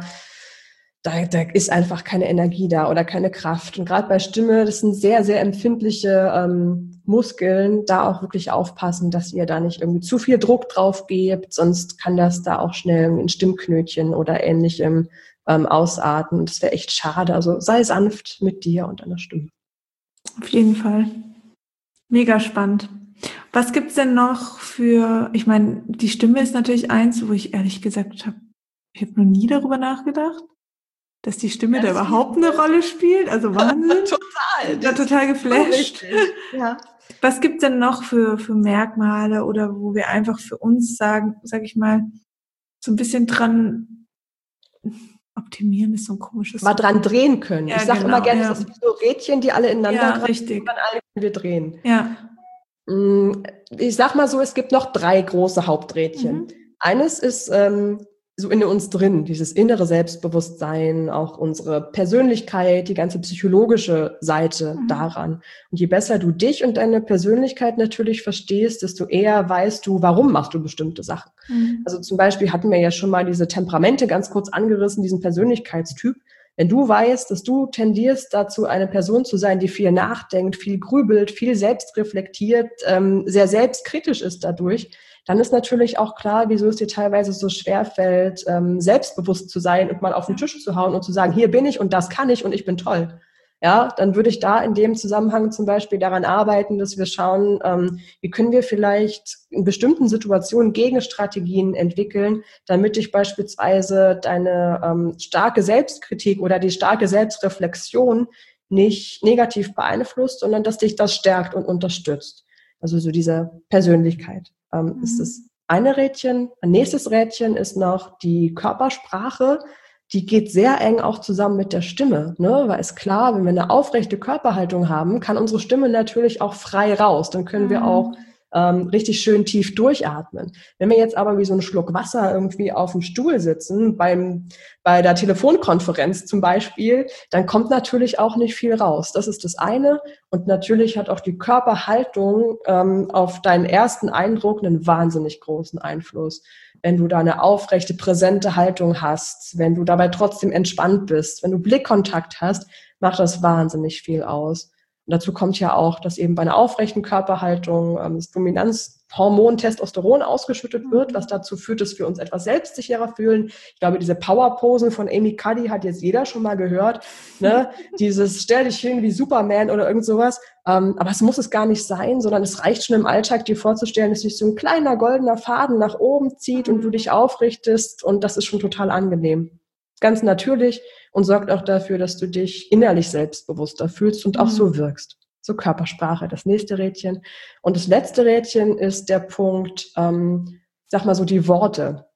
Da, da ist einfach keine Energie da oder keine Kraft. Und gerade bei Stimme, das sind sehr, sehr empfindliche ähm, Muskeln, da auch wirklich aufpassen, dass ihr da nicht irgendwie zu viel Druck drauf gebt, sonst kann das da auch schnell in Stimmknötchen oder ähnlichem ähm, ausarten. Das wäre echt schade. Also sei sanft mit dir und deiner Stimme. Auf jeden Fall. Mega spannend. Was gibt's denn noch für, ich meine, die Stimme ist natürlich eins, wo ich ehrlich gesagt habe, ich habe noch nie darüber nachgedacht, dass die Stimme Ja, da das überhaupt ist- eine Rolle spielt. Also Wahnsinn. Total. Ich war total geflasht. Richtig. Ja. Was gibt's denn noch für, für Merkmale oder wo wir einfach für uns sagen, sag ich mal, so ein bisschen dran optimieren ist so ein komisches Mal dran drehen können. Ja, ich sage genau, immer gerne, ja. das sind so Rädchen, die alle ineinander Ja, greifen, richtig. und an alle können wir drehen. Ja. Ich sag mal so, es gibt noch drei große Haupträdchen. Mhm. Eines ist ähm, so in uns drin, dieses innere Selbstbewusstsein, auch unsere Persönlichkeit, die ganze psychologische Seite mhm. daran. Und je besser du dich und deine Persönlichkeit natürlich verstehst, desto eher weißt du, warum machst du bestimmte Sachen. Mhm. Also zum Beispiel hatten wir ja schon mal diese Temperamente ganz kurz angerissen, diesen Persönlichkeitstyp. Wenn du weißt, dass du tendierst dazu, eine Person zu sein, die viel nachdenkt, viel grübelt, viel selbst reflektiert, ähm, sehr selbstkritisch ist dadurch, dann ist natürlich auch klar, wieso es dir teilweise so schwer fällt, ähm, selbstbewusst zu sein und mal auf den Tisch zu hauen und zu sagen, hier bin ich und das kann ich und ich bin toll. Ja, dann würde ich da in dem Zusammenhang zum Beispiel daran arbeiten, dass wir schauen, ähm, wie können wir vielleicht in bestimmten Situationen Gegenstrategien entwickeln, damit dich beispielsweise deine ähm, starke Selbstkritik oder die starke Selbstreflexion nicht negativ beeinflusst, sondern dass dich das stärkt und unterstützt. Also so diese Persönlichkeit. Ähm, mhm. ist das eine Rädchen. Ein nächstes Rädchen ist noch die Körpersprache. Die geht sehr eng auch zusammen mit der Stimme, ne? Weil ist klar, wenn wir eine aufrechte Körperhaltung haben, kann unsere Stimme natürlich auch frei raus. Dann können mhm. wir auch ähm, richtig schön tief durchatmen. Wenn wir jetzt aber wie so ein Schluck Wasser irgendwie auf dem Stuhl sitzen, beim, bei der Telefonkonferenz zum Beispiel, dann kommt natürlich auch nicht viel raus. Das ist das eine. Und natürlich hat auch die Körperhaltung ähm, auf deinen ersten Eindruck einen wahnsinnig großen Einfluss. Wenn du da eine aufrechte, präsente Haltung hast, wenn du dabei trotzdem entspannt bist, wenn du Blickkontakt hast, macht das wahnsinnig viel aus. Und dazu kommt ja auch, dass eben bei einer aufrechten Körperhaltung ähm, das Dominanzhormon Testosteron ausgeschüttet wird, was dazu führt, dass wir uns etwas selbstsicherer fühlen. Ich glaube, diese Powerposen von Amy Cuddy hat jetzt jeder schon mal gehört. Ne? Dieses stell dich hin wie Superman oder irgend sowas. Ähm, aber es muss es gar nicht sein, sondern es reicht schon im Alltag, dir vorzustellen, dass sich so ein kleiner goldener Faden nach oben zieht und du dich aufrichtest und das ist schon total angenehm. Ganz natürlich und sorgt auch dafür, dass du dich innerlich selbstbewusster fühlst und auch mhm. so wirkst. So Körpersprache, das nächste Rädchen. Und das letzte Rädchen ist der Punkt, ähm, sag mal so die Worte,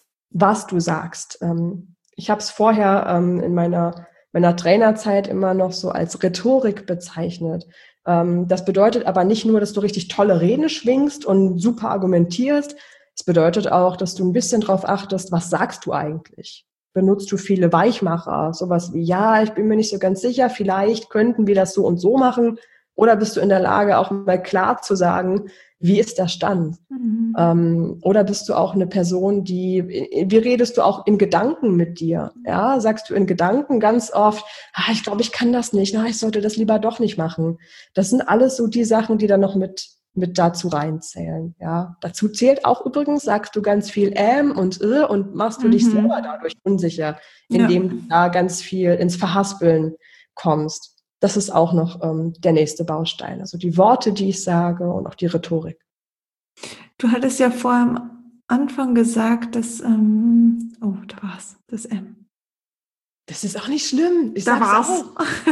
was du sagst. Ähm, ich habe es vorher ähm, in meiner, meiner Trainerzeit immer noch so als Rhetorik bezeichnet. Ähm, das bedeutet aber nicht nur, dass du richtig tolle Reden schwingst und super argumentierst. Es bedeutet auch, dass du ein bisschen drauf achtest, was sagst du eigentlich? Benutzt du viele Weichmacher, sowas wie, ja, ich bin mir nicht so ganz sicher, vielleicht könnten wir das so und so machen, oder bist du in der Lage, auch mal klar zu sagen, wie ist der Stand? Mhm. Ähm, oder bist du auch eine Person, die, wie redest du auch in Gedanken mit dir? Ja, sagst du in Gedanken ganz oft, ah, ich glaube, ich kann das nicht, na, ich sollte das lieber doch nicht machen. Das sind alles so die Sachen, die dann noch mit mit dazu reinzählen, ja. Dazu zählt auch übrigens, sagst du ganz viel ähm und äh und machst du mhm. dich selber dadurch unsicher, indem ja. du da ganz viel ins Verhaspeln kommst. Das ist auch noch ähm, der nächste Baustein. Also die Worte, die ich sage und auch die Rhetorik. Du hattest ja vorher am Anfang gesagt, dass, ähm, oh, da war's, das M. Das ist auch nicht schlimm. Ich da war's. Auch.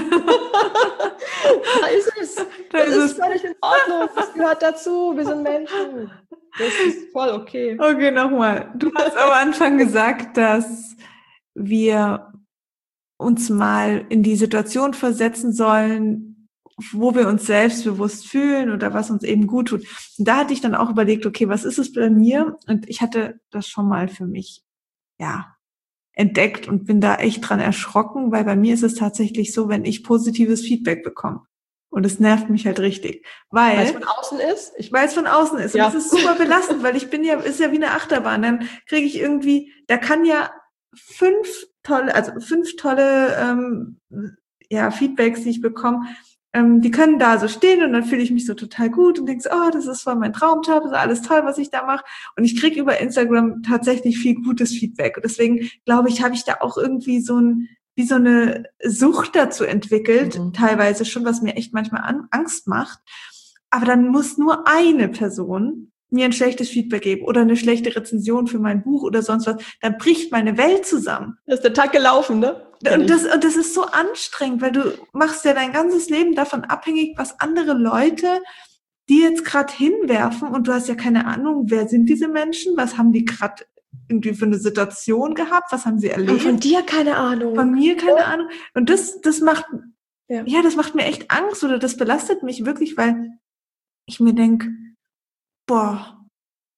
Da ist es. Da das ist, ist völlig in Ordnung. Das gehört dazu. Wir sind Menschen. Das ist voll okay. Okay, nochmal. Du hast am Anfang gesagt, dass wir uns mal in die Situation versetzen sollen, wo wir uns selbstbewusst fühlen oder was uns eben gut tut. Und da hatte ich dann auch überlegt, okay, was ist es bei mir? Und ich hatte das schon mal für mich, ja, entdeckt und bin da echt dran erschrocken, weil bei mir ist es tatsächlich so, wenn ich positives Feedback bekomme. Und es nervt mich halt richtig. Weil, weil es von außen ist? Ich weil es von außen ist. Ja. Und es ist super belastend, weil ich bin ja, ist ja wie eine Achterbahn. Dann kriege ich irgendwie, da kann ja fünf tolle, also fünf tolle ähm, ja, Feedbacks, die ich bekomme, ähm, die können da so stehen und dann fühle ich mich so total gut und denke so, oh, das ist voll mein Traumjob, das ist alles toll, was ich da mache. Und ich kriege über Instagram tatsächlich viel gutes Feedback. Und deswegen, glaube ich, habe ich da auch irgendwie so ein, wie so eine Sucht dazu entwickelt, mhm. teilweise schon, was mir echt manchmal an, Angst macht. Aber dann muss nur eine Person mir ein schlechtes Feedback geben oder eine schlechte Rezension für mein Buch oder sonst was, dann bricht meine Welt zusammen. Das ist der Tag gelaufen, ne? Und das, und das ist so anstrengend, weil du machst ja dein ganzes Leben davon abhängig, was andere Leute dir jetzt gerade hinwerfen und du hast ja keine Ahnung, wer sind diese Menschen, was haben die gerade irgendwie für eine Situation gehabt, was haben sie erlebt. Und von dir keine Ahnung. Von mir keine ja. Ahnung. Und das, das macht, ja. ja, das macht mir echt Angst oder das belastet mich wirklich, weil ich mir denke, boah,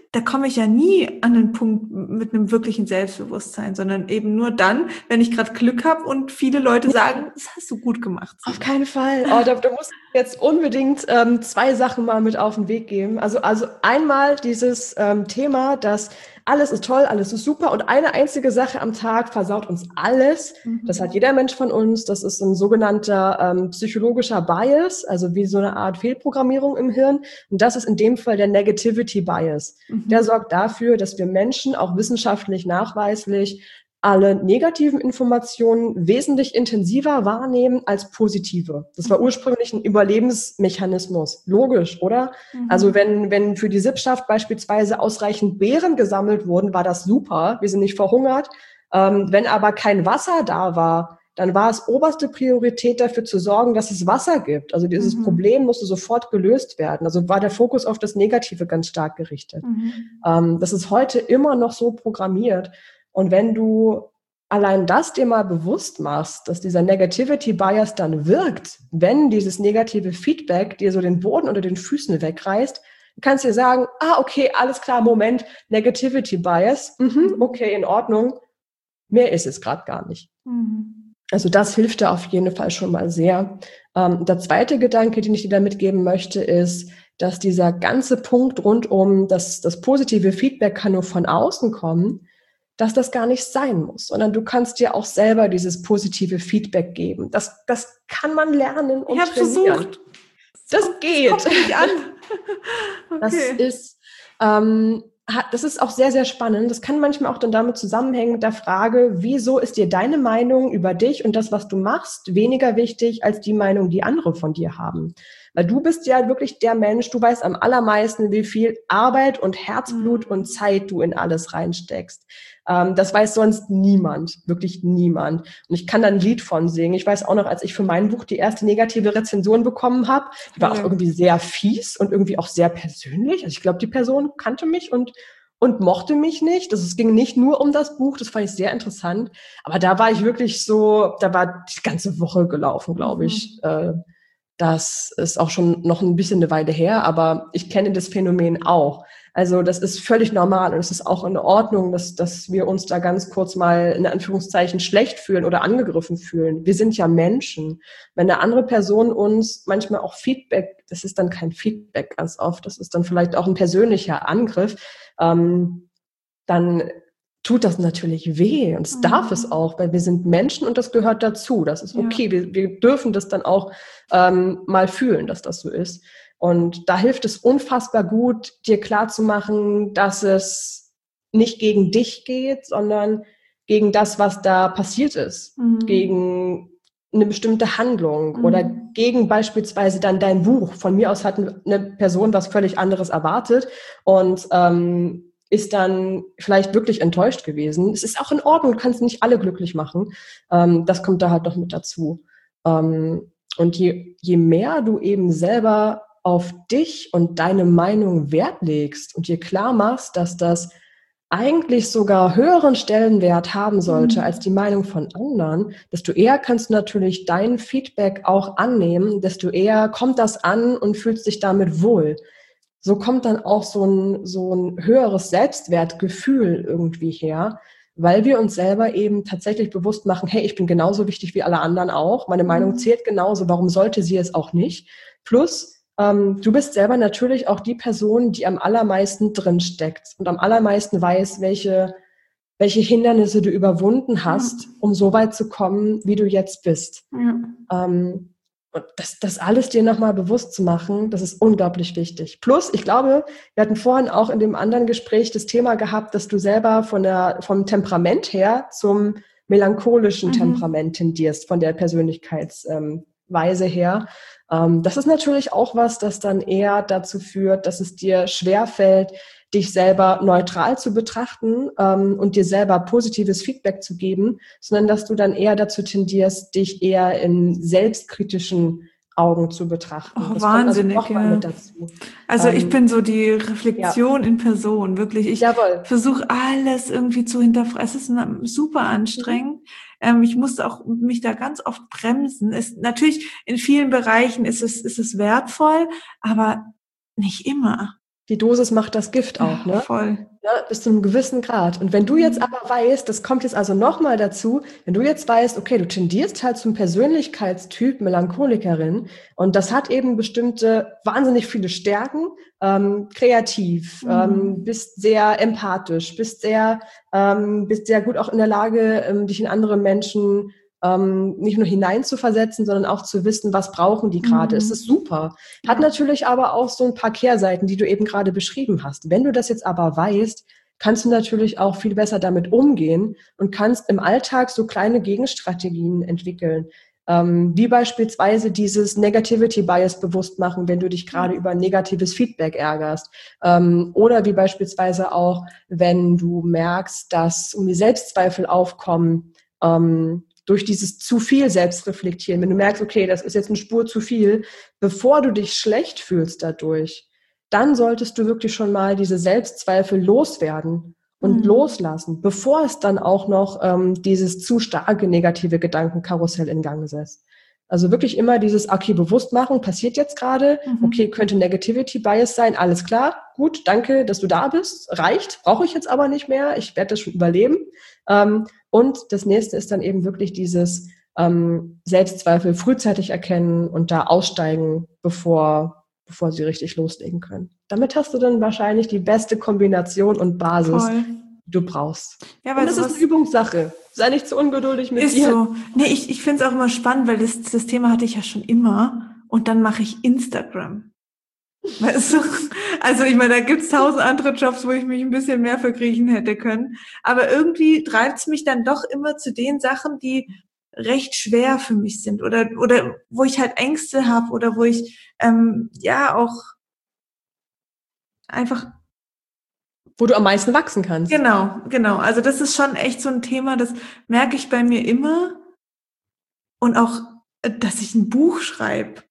da komme ich ja nie an den Punkt mit einem wirklichen Selbstbewusstsein, sondern eben nur dann, wenn ich gerade Glück habe und viele Leute sagen, das hast du gut gemacht. Auf keinen Fall. Oh, da, da muss ich jetzt unbedingt ähm, zwei Sachen mal mit auf den Weg geben. Also, also einmal dieses ähm, Thema, dass alles ist toll, alles ist super und eine einzige Sache am Tag versaut uns alles. Mhm. Das hat jeder Mensch von uns. Das ist ein sogenannter ähm, psychologischer Bias, also wie so eine Art Fehlprogrammierung im Hirn. Und das ist in dem Fall der Negativity Bias. Mhm. Der sorgt dafür, dass wir Menschen auch wissenschaftlich nachweislich alle negativen Informationen wesentlich intensiver wahrnehmen als positive. Das war ursprünglich ein Überlebensmechanismus. Logisch, oder? Mhm. Also wenn, wenn für die Sippschaft beispielsweise ausreichend Beeren gesammelt wurden, war das super. Wir sind nicht verhungert. Ähm, wenn aber kein Wasser da war, dann war es oberste Priorität dafür zu sorgen, dass es Wasser gibt. Also dieses mhm. Problem musste sofort gelöst werden. Also war der Fokus auf das Negative ganz stark gerichtet. Mhm. Ähm, das ist heute immer noch so programmiert. Und wenn du allein das dir mal bewusst machst, dass dieser Negativity Bias dann wirkt, wenn dieses negative Feedback dir so den Boden unter den Füßen wegreißt, kannst du dir sagen, ah, okay, alles klar, Moment, Negativity Bias, mhm, okay, in Ordnung, mehr ist es gerade gar nicht. Mhm. Also das hilft da auf jeden Fall schon mal sehr. Ähm, der zweite Gedanke, den ich dir da mitgeben möchte, ist, dass dieser ganze Punkt rund um das, das positive Feedback kann nur von außen kommen, dass das gar nicht sein muss, sondern du kannst dir auch selber dieses positive Feedback geben. Das, das kann man lernen und ich hab's trainieren. Versucht. Das, das geht. Das kommt nicht an. Okay. Das ist, ähm, das ist auch sehr, sehr spannend. Das kann manchmal auch dann damit zusammenhängen mit der Frage, wieso ist dir deine Meinung über dich und das, was du machst, weniger wichtig als die Meinung, die andere von dir haben? Weil du bist ja wirklich der Mensch, du weißt am allermeisten, wie viel Arbeit und Herzblut mhm. und Zeit du in alles reinsteckst. Ähm, das weiß sonst niemand, wirklich niemand. Und ich kann da ein Lied von singen. Ich weiß auch noch, als ich für mein Buch die erste negative Rezension bekommen habe, die war auch irgendwie sehr fies und irgendwie auch sehr persönlich. Also ich glaube, die Person kannte mich und und mochte mich nicht. Also es ging nicht nur um das Buch, das fand ich sehr interessant. Aber da war ich wirklich so, da war die ganze Woche gelaufen, glaube ich. Mhm. Äh, Das ist auch schon noch ein bisschen eine Weile her, aber ich kenne das Phänomen auch. Also das ist völlig normal und es ist auch in Ordnung, dass, dass wir uns da ganz kurz mal in Anführungszeichen schlecht fühlen oder angegriffen fühlen. Wir sind ja Menschen. Wenn eine andere Person uns manchmal auch Feedback, das ist dann kein Feedback ganz oft, das ist dann vielleicht auch ein persönlicher Angriff, ähm, dann tut das natürlich weh und es mhm. darf es auch, weil wir sind Menschen und das gehört dazu. Das ist okay. Ja. Wir, wir dürfen das dann auch ähm, mal fühlen, dass das so ist. Und da hilft es unfassbar gut, dir klarzumachen, dass es nicht gegen dich geht, sondern gegen das, was da passiert ist. Mhm. Gegen eine bestimmte Handlung mhm. oder gegen beispielsweise dann dein Buch. Von mir aus hat eine Person was völlig anderes erwartet und ähm, ist dann vielleicht wirklich enttäuscht gewesen. Es ist auch in Ordnung, du kannst nicht alle glücklich machen. Ähm, das kommt da halt noch mit dazu. Ähm, und je, je mehr du eben selber auf dich und deine Meinung Wert legst und dir klar machst, dass das eigentlich sogar höheren Stellenwert haben sollte mhm. als die Meinung von anderen, desto eher kannst du natürlich dein Feedback auch annehmen, desto eher kommt das an und fühlst dich damit wohl. So kommt dann auch so ein, so ein höheres Selbstwertgefühl irgendwie her, weil wir uns selber eben tatsächlich bewusst machen, hey, ich bin genauso wichtig wie alle anderen auch, meine Meinung zählt genauso, warum sollte sie es auch nicht? Plus, ähm, du bist selber natürlich auch die Person, die am allermeisten drinsteckt und am allermeisten weiß, welche, welche Hindernisse du überwunden hast, ja. um so weit zu kommen, wie du jetzt bist. Ja. Ähm, Und das, das alles dir nochmal bewusst zu machen, das ist unglaublich wichtig. Plus, ich glaube, wir hatten vorhin auch in dem anderen Gespräch das Thema gehabt, dass du selber von der, vom Temperament her zum melancholischen mhm. Temperament tendierst, von der Persönlichkeitsweise ähm, her. Ähm, das ist natürlich auch was, das dann eher dazu führt, dass es dir schwerfällt, dich selber neutral zu betrachten ähm, und dir selber positives Feedback zu geben, sondern dass du dann eher dazu tendierst, dich eher in selbstkritischen Augen zu betrachten. Oh, das wahnsinnig, kommt also ja. mit dazu. Also ähm, ich bin so die Reflexion ja. in Person, wirklich. Ich versuche alles irgendwie zu hinterfragen. Es ist super anstrengend. Mhm. Ähm, ich musste auch mich da ganz oft bremsen. Es, natürlich, in vielen Bereichen ist es, ist es wertvoll, aber nicht immer. die Dosis macht das Gift auch, ne? Ja, voll. Ja, bis zu einem gewissen Grad. Und wenn du jetzt aber weißt, das kommt jetzt also nochmal dazu, wenn du jetzt weißt, okay, du tendierst halt zum Persönlichkeitstyp Melancholikerin und das hat eben bestimmte, wahnsinnig viele Stärken, ähm, kreativ, Mhm. ähm, bist sehr empathisch, bist sehr, ähm, bist sehr gut auch in der Lage, ähm, dich in andere Menschen ähm, nicht nur hineinzuversetzen, sondern auch zu wissen, was brauchen die gerade. Mhm. Es ist super. Hat Ja. natürlich aber auch so ein paar Kehrseiten, die du eben gerade beschrieben hast. Wenn du das jetzt aber weißt, kannst du natürlich auch viel besser damit umgehen und kannst im Alltag so kleine Gegenstrategien entwickeln. Ähm, wie beispielsweise dieses Negativity Bias bewusst machen, wenn du dich gerade über negatives Feedback ärgerst. Ähm, oder wie beispielsweise auch, wenn du merkst, dass um die Selbstzweifel aufkommen, ähm, durch dieses zu viel Selbstreflektieren, wenn du merkst, okay, das ist jetzt eine Spur zu viel, bevor du dich schlecht fühlst dadurch, dann solltest du wirklich schon mal diese Selbstzweifel loswerden und Mhm. loslassen, bevor es dann auch noch ähm, dieses zu starke negative Gedankenkarussell in Gang setzt. Also wirklich immer dieses, okay, bewusst machen, passiert jetzt gerade, Mhm. okay, könnte Negativity Bias sein, alles klar, gut, danke, dass du da bist, reicht, brauche ich jetzt aber nicht mehr, ich werde das schon überleben. Ähm, und das nächste ist dann eben wirklich dieses ähm, Selbstzweifel frühzeitig erkennen und da aussteigen, bevor, bevor sie richtig loslegen können. Damit hast du dann wahrscheinlich die beste Kombination und Basis, Voll. die du brauchst. Ja, weil und das ist sowas eine Übungssache. Sei nicht zu ungeduldig mit ist dir. so. Nee, ich, ich finde es auch immer spannend, weil das, das Thema hatte ich ja schon immer. Und dann mache ich Instagram. Weißt du? Also ich meine, da gibt's tausend andere Jobs, wo ich mich ein bisschen mehr verkriechen hätte können. Aber irgendwie treibt's mich dann doch immer zu den Sachen, die recht schwer für mich sind oder oder wo ich halt Ängste habe oder wo ich ähm, ja auch einfach Wo du am meisten wachsen kannst. genau, genau. Also das ist schon echt so ein Thema, das merke ich bei mir immer und auch, äh, dass ich ein Buch schreibe.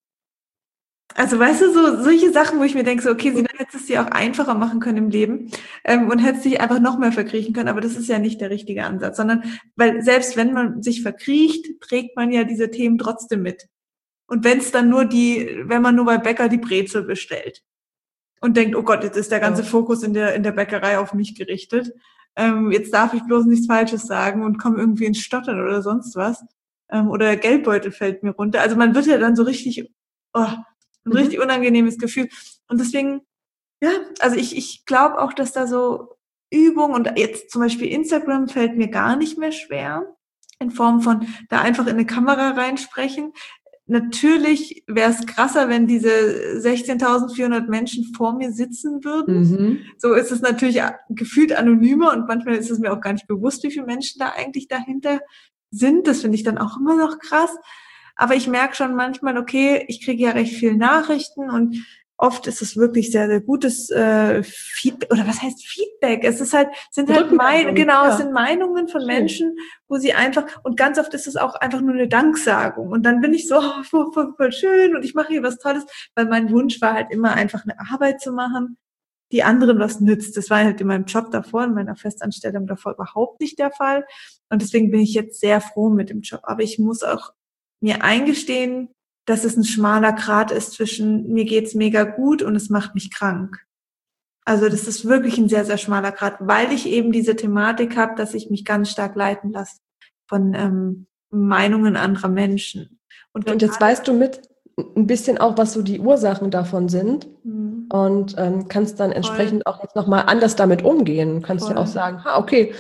Also weißt du, so solche Sachen, wo ich mir denke, so, okay, sie hättest es dir auch einfacher machen können im Leben ähm, und hättest dich einfach noch mehr verkriechen können, aber das ist ja nicht der richtige Ansatz, sondern weil selbst wenn man sich verkriecht, trägt man ja diese Themen trotzdem mit. Und wenn es dann nur die, wenn man nur bei Bäcker die Brezel bestellt und denkt, oh Gott, jetzt ist der ganze Ja. Fokus in der in der Bäckerei auf mich gerichtet, ähm, jetzt darf ich bloß nichts Falsches sagen und komme irgendwie ins Stottern oder sonst was ähm, oder der Geldbeutel fällt mir runter. Also man wird ja dann so richtig, oh, ein Mhm. richtig unangenehmes Gefühl. Und deswegen, ja, also ich, ich glaube auch, dass da so Übung und jetzt zum Beispiel Instagram fällt mir gar nicht mehr schwer, in Form von da einfach in eine Kamera reinsprechen. Natürlich wäre es krasser, wenn diese sechzehntausendvierhundert Menschen vor mir sitzen würden. Mhm. So ist es natürlich gefühlt anonymer und manchmal ist es mir auch gar nicht bewusst, wie viele Menschen da eigentlich dahinter sind. Das finde ich dann auch immer noch krass. Aber ich merke schon manchmal, okay, ich kriege ja recht viele Nachrichten und oft ist es wirklich sehr, sehr gutes äh, Feedback, oder was heißt Feedback? Es ist halt, sind halt Meinungen, genau, ja. Es sind Meinungen von Schön. Menschen, wo sie einfach, und ganz oft ist es auch einfach nur eine Danksagung. Und dann bin ich so, oh, voll, voll, voll schön und ich mache hier was Tolles, weil mein Wunsch war halt immer einfach eine Arbeit zu machen, die anderen was nützt. Das war halt in meinem Job davor, in meiner Festanstellung davor überhaupt nicht der Fall. Und deswegen bin ich jetzt sehr froh mit dem Job. Aber ich muss auch mir eingestehen, dass es ein schmaler Grat ist zwischen mir geht's mega gut und es macht mich krank. Also das ist wirklich ein sehr, sehr schmaler Grat, weil ich eben diese Thematik habe, dass ich mich ganz stark leiten lasse von ähm, Meinungen anderer Menschen. Und, und jetzt weißt du mit ein bisschen auch, was so die Ursachen davon sind mhm. und ähm, kannst dann entsprechend Voll. Auch jetzt nochmal anders damit umgehen. Du kannst Voll. Ja auch sagen, ha, okay,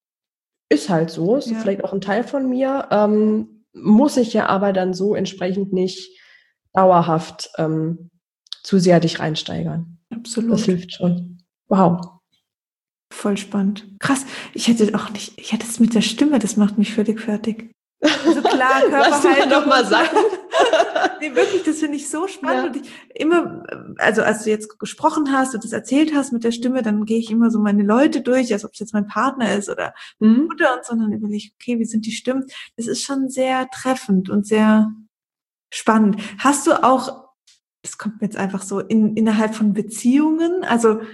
ist halt so, ist ja. vielleicht auch ein Teil von mir, ähm, muss ich ja aber dann so entsprechend nicht dauerhaft ähm, zu sehr dich reinsteigern. Absolut. Das hilft schon. Wow. Voll spannend. Krass. Ich hätte auch nicht, ich hätte es mit der Stimme, das macht mich völlig fertig. Also klar, Körperhaltung. Doch mal sagen. Nee, wirklich, das finde ich so spannend. Ja. Und ich immer, also als du jetzt gesprochen hast und das erzählt hast mit der Stimme, dann gehe ich immer so meine Leute durch, als ob es jetzt mein Partner ist oder meine mhm. Mutter und so, und dann überlege ich, okay, wie sind die Stimmen? Das ist schon sehr treffend und sehr spannend. Hast du auch, das kommt mir jetzt einfach so, in, innerhalb von Beziehungen, also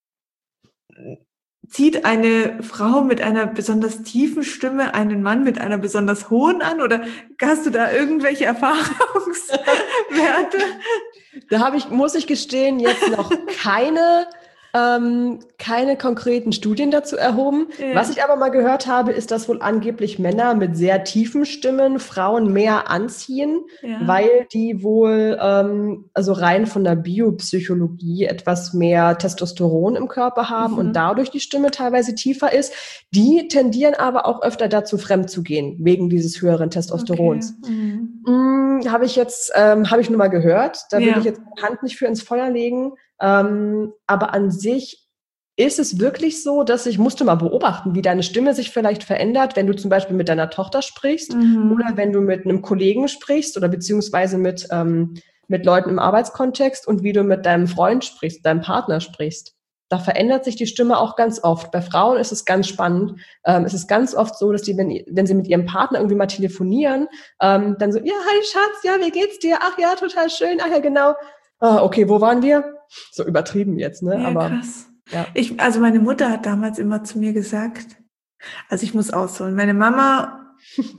zieht eine Frau mit einer besonders tiefen Stimme einen Mann mit einer besonders hohen an? Oder hast du da irgendwelche Erfahrungswerte? Da habe ich, muss ich gestehen, jetzt noch keine Ähm, keine konkreten Studien dazu erhoben. Ja. Was ich aber mal gehört habe, ist, dass wohl angeblich Männer mit sehr tiefen Stimmen Frauen mehr anziehen, ja. weil die wohl, ähm, also rein von der Biopsychologie etwas mehr Testosteron im Körper haben mhm. und dadurch die Stimme teilweise tiefer ist. Die tendieren aber auch öfter dazu, fremd zu gehen, wegen dieses höheren Testosterons. Okay. Mhm. Hm, habe ich jetzt, ähm, habe ich nur mal gehört. Da ja. will ich jetzt meine Hand nicht für ins Feuer legen. Ähm, aber an sich ist es wirklich so, dass ich musste mal beobachten, wie deine Stimme sich vielleicht verändert, wenn du zum Beispiel mit deiner Tochter sprichst mhm. oder wenn du mit einem Kollegen sprichst oder beziehungsweise mit, ähm, mit Leuten im Arbeitskontext und wie du mit deinem Freund sprichst, deinem Partner sprichst. Da verändert sich die Stimme auch ganz oft. Bei Frauen ist es ganz spannend. Ähm, es ist ganz oft so, dass die, wenn, wenn sie mit ihrem Partner irgendwie mal telefonieren, ähm, dann so, ja, hi Schatz, ja, wie geht's dir? Ach ja, total schön. Ach ja, genau. Ah, okay, wo waren wir? So übertrieben jetzt, ne? Ja, aber krass. Ja. Ich, also meine Mutter hat damals immer zu mir gesagt, also ich muss ausholen, meine Mama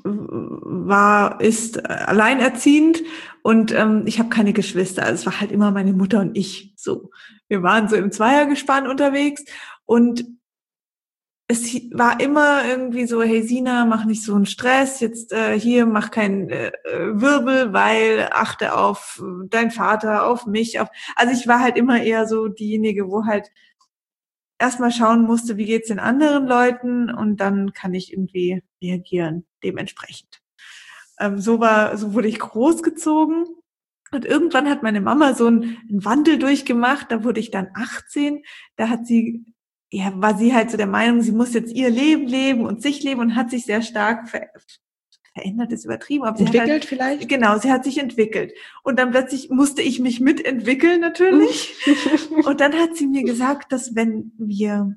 war, ist alleinerziehend und ähm, ich habe keine Geschwister. Also es war halt immer meine Mutter und ich so. Wir waren so im Zweiergespann unterwegs und es war immer irgendwie so, hey Sina, mach nicht so einen Stress, jetzt äh, hier, mach keinen äh, Wirbel, weil achte auf deinen Vater, auf mich. Auf, also ich war halt immer eher so diejenige, wo halt erstmal schauen musste, wie geht's den anderen Leuten und dann kann ich irgendwie reagieren, dementsprechend. Ähm, so war, so wurde ich großgezogen. Und irgendwann hat meine Mama so einen, einen Wandel durchgemacht, da wurde ich dann achtzehn, da hat sie ja, war sie halt so der Meinung, sie muss jetzt ihr Leben leben und sich leben und hat sich sehr stark ver- verändert, ist übertrieben. Aber sie entwickelt hat halt, vielleicht? Genau, sie hat sich entwickelt. Und dann plötzlich musste ich mich mitentwickeln natürlich. Und dann hat sie mir gesagt, dass wenn wir,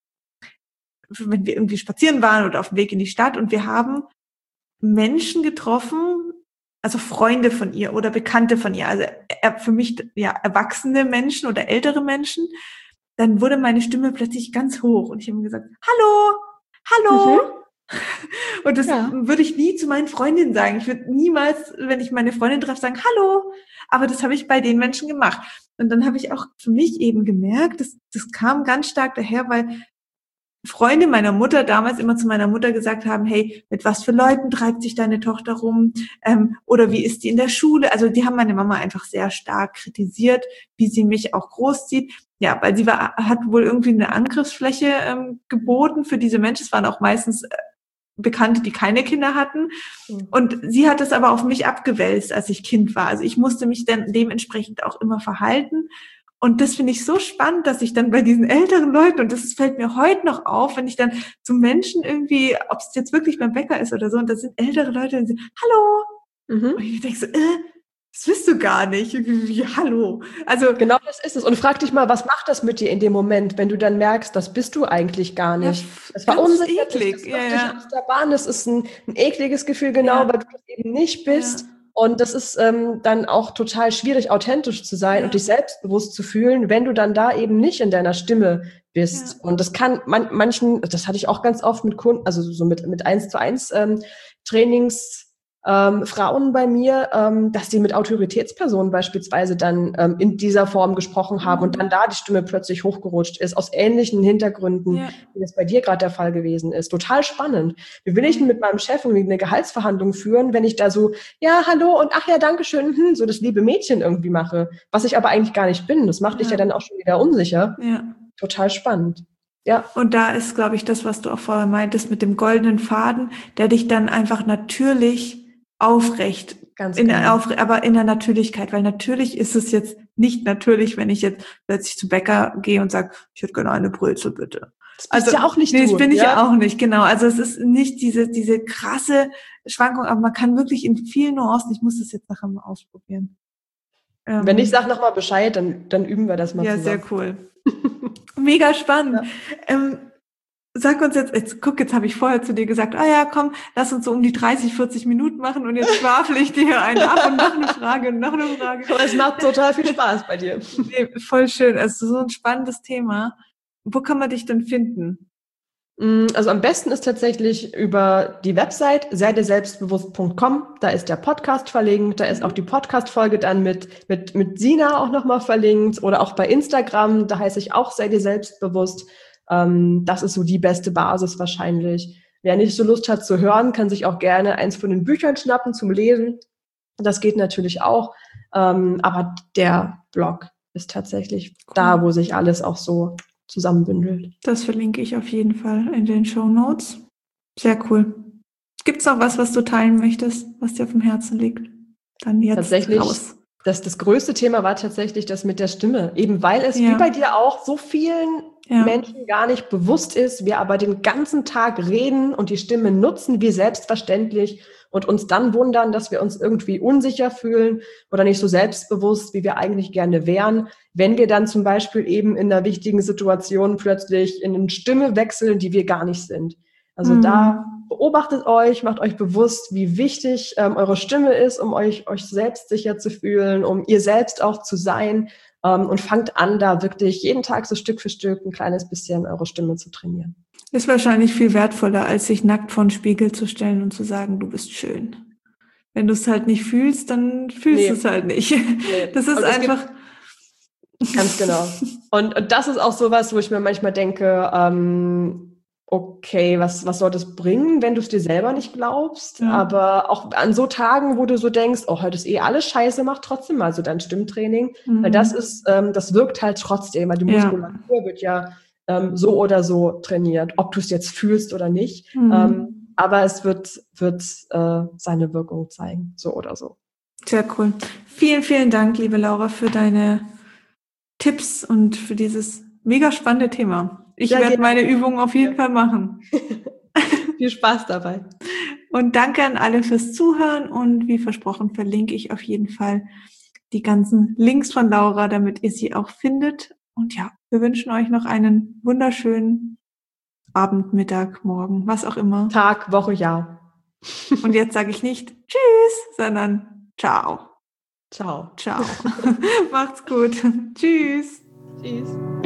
wenn wir irgendwie spazieren waren oder auf dem Weg in die Stadt und wir haben Menschen getroffen, also Freunde von ihr oder Bekannte von ihr, also für mich ja erwachsene Menschen oder ältere Menschen, dann wurde meine Stimme plötzlich ganz hoch und ich habe mir gesagt, hallo, hallo. Mhm. Und das ja. würde ich nie zu meinen Freundinnen sagen. Ich würde niemals, wenn ich meine Freundin treffe, sagen, hallo. Aber das habe ich bei den Menschen gemacht. Und dann habe ich auch für mich eben gemerkt, das, das kam ganz stark daher, weil Freunde meiner Mutter damals immer zu meiner Mutter gesagt haben, hey, mit was für Leuten treibt sich deine Tochter rum? Ähm, oder wie ist die in der Schule? Also die haben meine Mama einfach sehr stark kritisiert, wie sie mich auch großzieht. Ja, weil sie war, hat wohl irgendwie eine Angriffsfläche ähm, geboten für diese Menschen. Es waren auch meistens äh, Bekannte, die keine Kinder hatten. Mhm. Und sie hat es aber auf mich abgewälzt, als ich Kind war. Also ich musste mich dann dementsprechend auch immer verhalten. Und das finde ich so spannend, dass ich dann bei diesen älteren Leuten, und das fällt mir heute noch auf, wenn ich dann zu Menschen irgendwie, ob es jetzt wirklich beim Bäcker ist oder so, und das sind ältere Leute, die sagen, hallo. Mhm. Und ich denke so, äh, das bist du gar nicht. Wie, hallo. Also genau das ist es. Und frag dich mal, was macht das mit dir in dem Moment, wenn du dann merkst, das bist du eigentlich gar nicht. Ja, das war unsicher, eklig. das ja, wirft ja. dich aus der Bahn. Das ist ein, ein ekliges Gefühl, genau, ja. weil du das eben nicht bist. Ja. Und das ist ähm, dann auch total schwierig, authentisch zu sein ja. und dich selbstbewusst zu fühlen, wenn du dann da eben nicht in deiner Stimme bist. Ja. Und das kann man, manchen, das hatte ich auch ganz oft mit Kunden, also so mit mit eins zu eins ähm, Trainings. Ähm, Frauen bei mir, ähm, dass die mit Autoritätspersonen beispielsweise dann ähm, in dieser Form gesprochen haben mhm. und dann da die Stimme plötzlich hochgerutscht ist, aus ähnlichen Hintergründen, ja. wie das bei dir gerade der Fall gewesen ist. Total spannend. Wie will ich denn mit meinem Chef irgendwie eine Gehaltsverhandlung führen, wenn ich da so, ja, hallo und ach ja, danke schön, hm, so das liebe Mädchen irgendwie mache, was ich aber eigentlich gar nicht bin. Das macht ja. dich ja dann auch schon wieder unsicher. Ja. Total spannend. Ja. Und da ist, glaube ich, das, was du auch vorher meintest mit dem goldenen Faden, der dich dann einfach natürlich aufrecht, Ganz in genau. der, auf, aber in der Natürlichkeit, weil natürlich ist es jetzt nicht natürlich, wenn ich jetzt plötzlich zum Bäcker gehe und sage, ich hätte gerne eine Brezel, bitte. Das bist also, ja auch nicht nee, du. das bin ja? ich auch nicht, genau. Also es ist nicht diese diese krasse Schwankung, aber man kann wirklich in vielen Nuancen, ich muss das jetzt nachher mal ausprobieren. Ähm, wenn ich sag nochmal Bescheid, dann, dann üben wir das mal ja, zusammen. Ja, sehr cool. Mega spannend. Ja. Ähm, Sag uns jetzt, jetzt guck, jetzt habe ich vorher zu dir gesagt, ah ja, komm, lass uns so um die dreißig, vierzig Minuten machen und jetzt schwafel ich dir hier einen ab und noch eine Frage und noch eine Frage. Aber es macht total viel Spaß bei dir. Nee, voll schön, also so ein spannendes Thema. Wo kann man dich denn finden? Also am besten ist tatsächlich über die Website sei dir selbstbewusst punkt com. Da ist der Podcast verlinkt. Da ist auch die Podcast-Folge dann mit, mit, mit Sina auch nochmal verlinkt. Oder auch bei Instagram. Da heiße ich auch sei dir selbstbewusst. Ähm, das ist so die beste Basis wahrscheinlich. Wer nicht so Lust hat zu hören, kann sich auch gerne eins von den Büchern schnappen zum Lesen. Das geht natürlich auch. Ähm, aber der Blog ist tatsächlich cool. Da, wo sich alles auch so zusammenbündelt. Das verlinke ich auf jeden Fall in den Shownotes. Sehr cool. Gibt es noch was, was du teilen möchtest, was dir auf dem Herzen liegt? Dann jetzt tatsächlich raus. Das, das größte Thema war tatsächlich das mit der Stimme. Eben weil es, ja. wie bei dir auch, so vielen ja. Menschen gar nicht bewusst ist, wir aber den ganzen Tag reden und die Stimme nutzen wie selbstverständlich und uns dann wundern, dass wir uns irgendwie unsicher fühlen oder nicht so selbstbewusst, wie wir eigentlich gerne wären, wenn wir dann zum Beispiel eben in einer wichtigen Situation plötzlich in eine Stimme wechseln, die wir gar nicht sind. Also mhm. da beobachtet euch, macht euch bewusst, wie wichtig ähm, eure Stimme ist, um euch, euch selbst sicher zu fühlen, um ihr selbst auch zu sein ähm, und fangt an, da wirklich jeden Tag so Stück für Stück ein kleines bisschen eure Stimme zu trainieren. Ist wahrscheinlich viel wertvoller, als sich nackt vor den Spiegel zu stellen und zu sagen, du bist schön. Wenn du es halt nicht fühlst, dann fühlst nee. du es halt nicht. Nee. Das ist einfach... Ganz genau. Und, und das ist auch sowas, wo ich mir manchmal denke, ähm, okay, was, was soll das bringen, wenn du es dir selber nicht glaubst? Ja. Aber auch an so Tagen, wo du so denkst, oh, heute ist eh alles scheiße, mach trotzdem mal so dein Stimmtraining. Mhm. Weil das ist, ähm, das wirkt halt trotzdem, weil die Muskulatur ja. wird ja ähm, so oder so trainiert, ob du es jetzt fühlst oder nicht. Mhm. Ähm, aber es wird, wird äh, seine Wirkung zeigen, so oder so. Sehr cool. Vielen, vielen Dank, liebe Laura, für deine Tipps und für dieses mega spannende Thema. Ich ja, werde meine Übungen auf jeden ja. Fall machen. Viel Spaß dabei. Und danke an alle fürs Zuhören und wie versprochen verlinke ich auf jeden Fall die ganzen Links von Laura, damit ihr sie auch findet. Und ja, wir wünschen euch noch einen wunderschönen Abend, Mittag, Morgen, was auch immer. Tag, Woche, Jahr. Und jetzt sage ich nicht Tschüss, sondern Ciao. Ciao. Ciao. Macht's gut. Tschüss. Tschüss.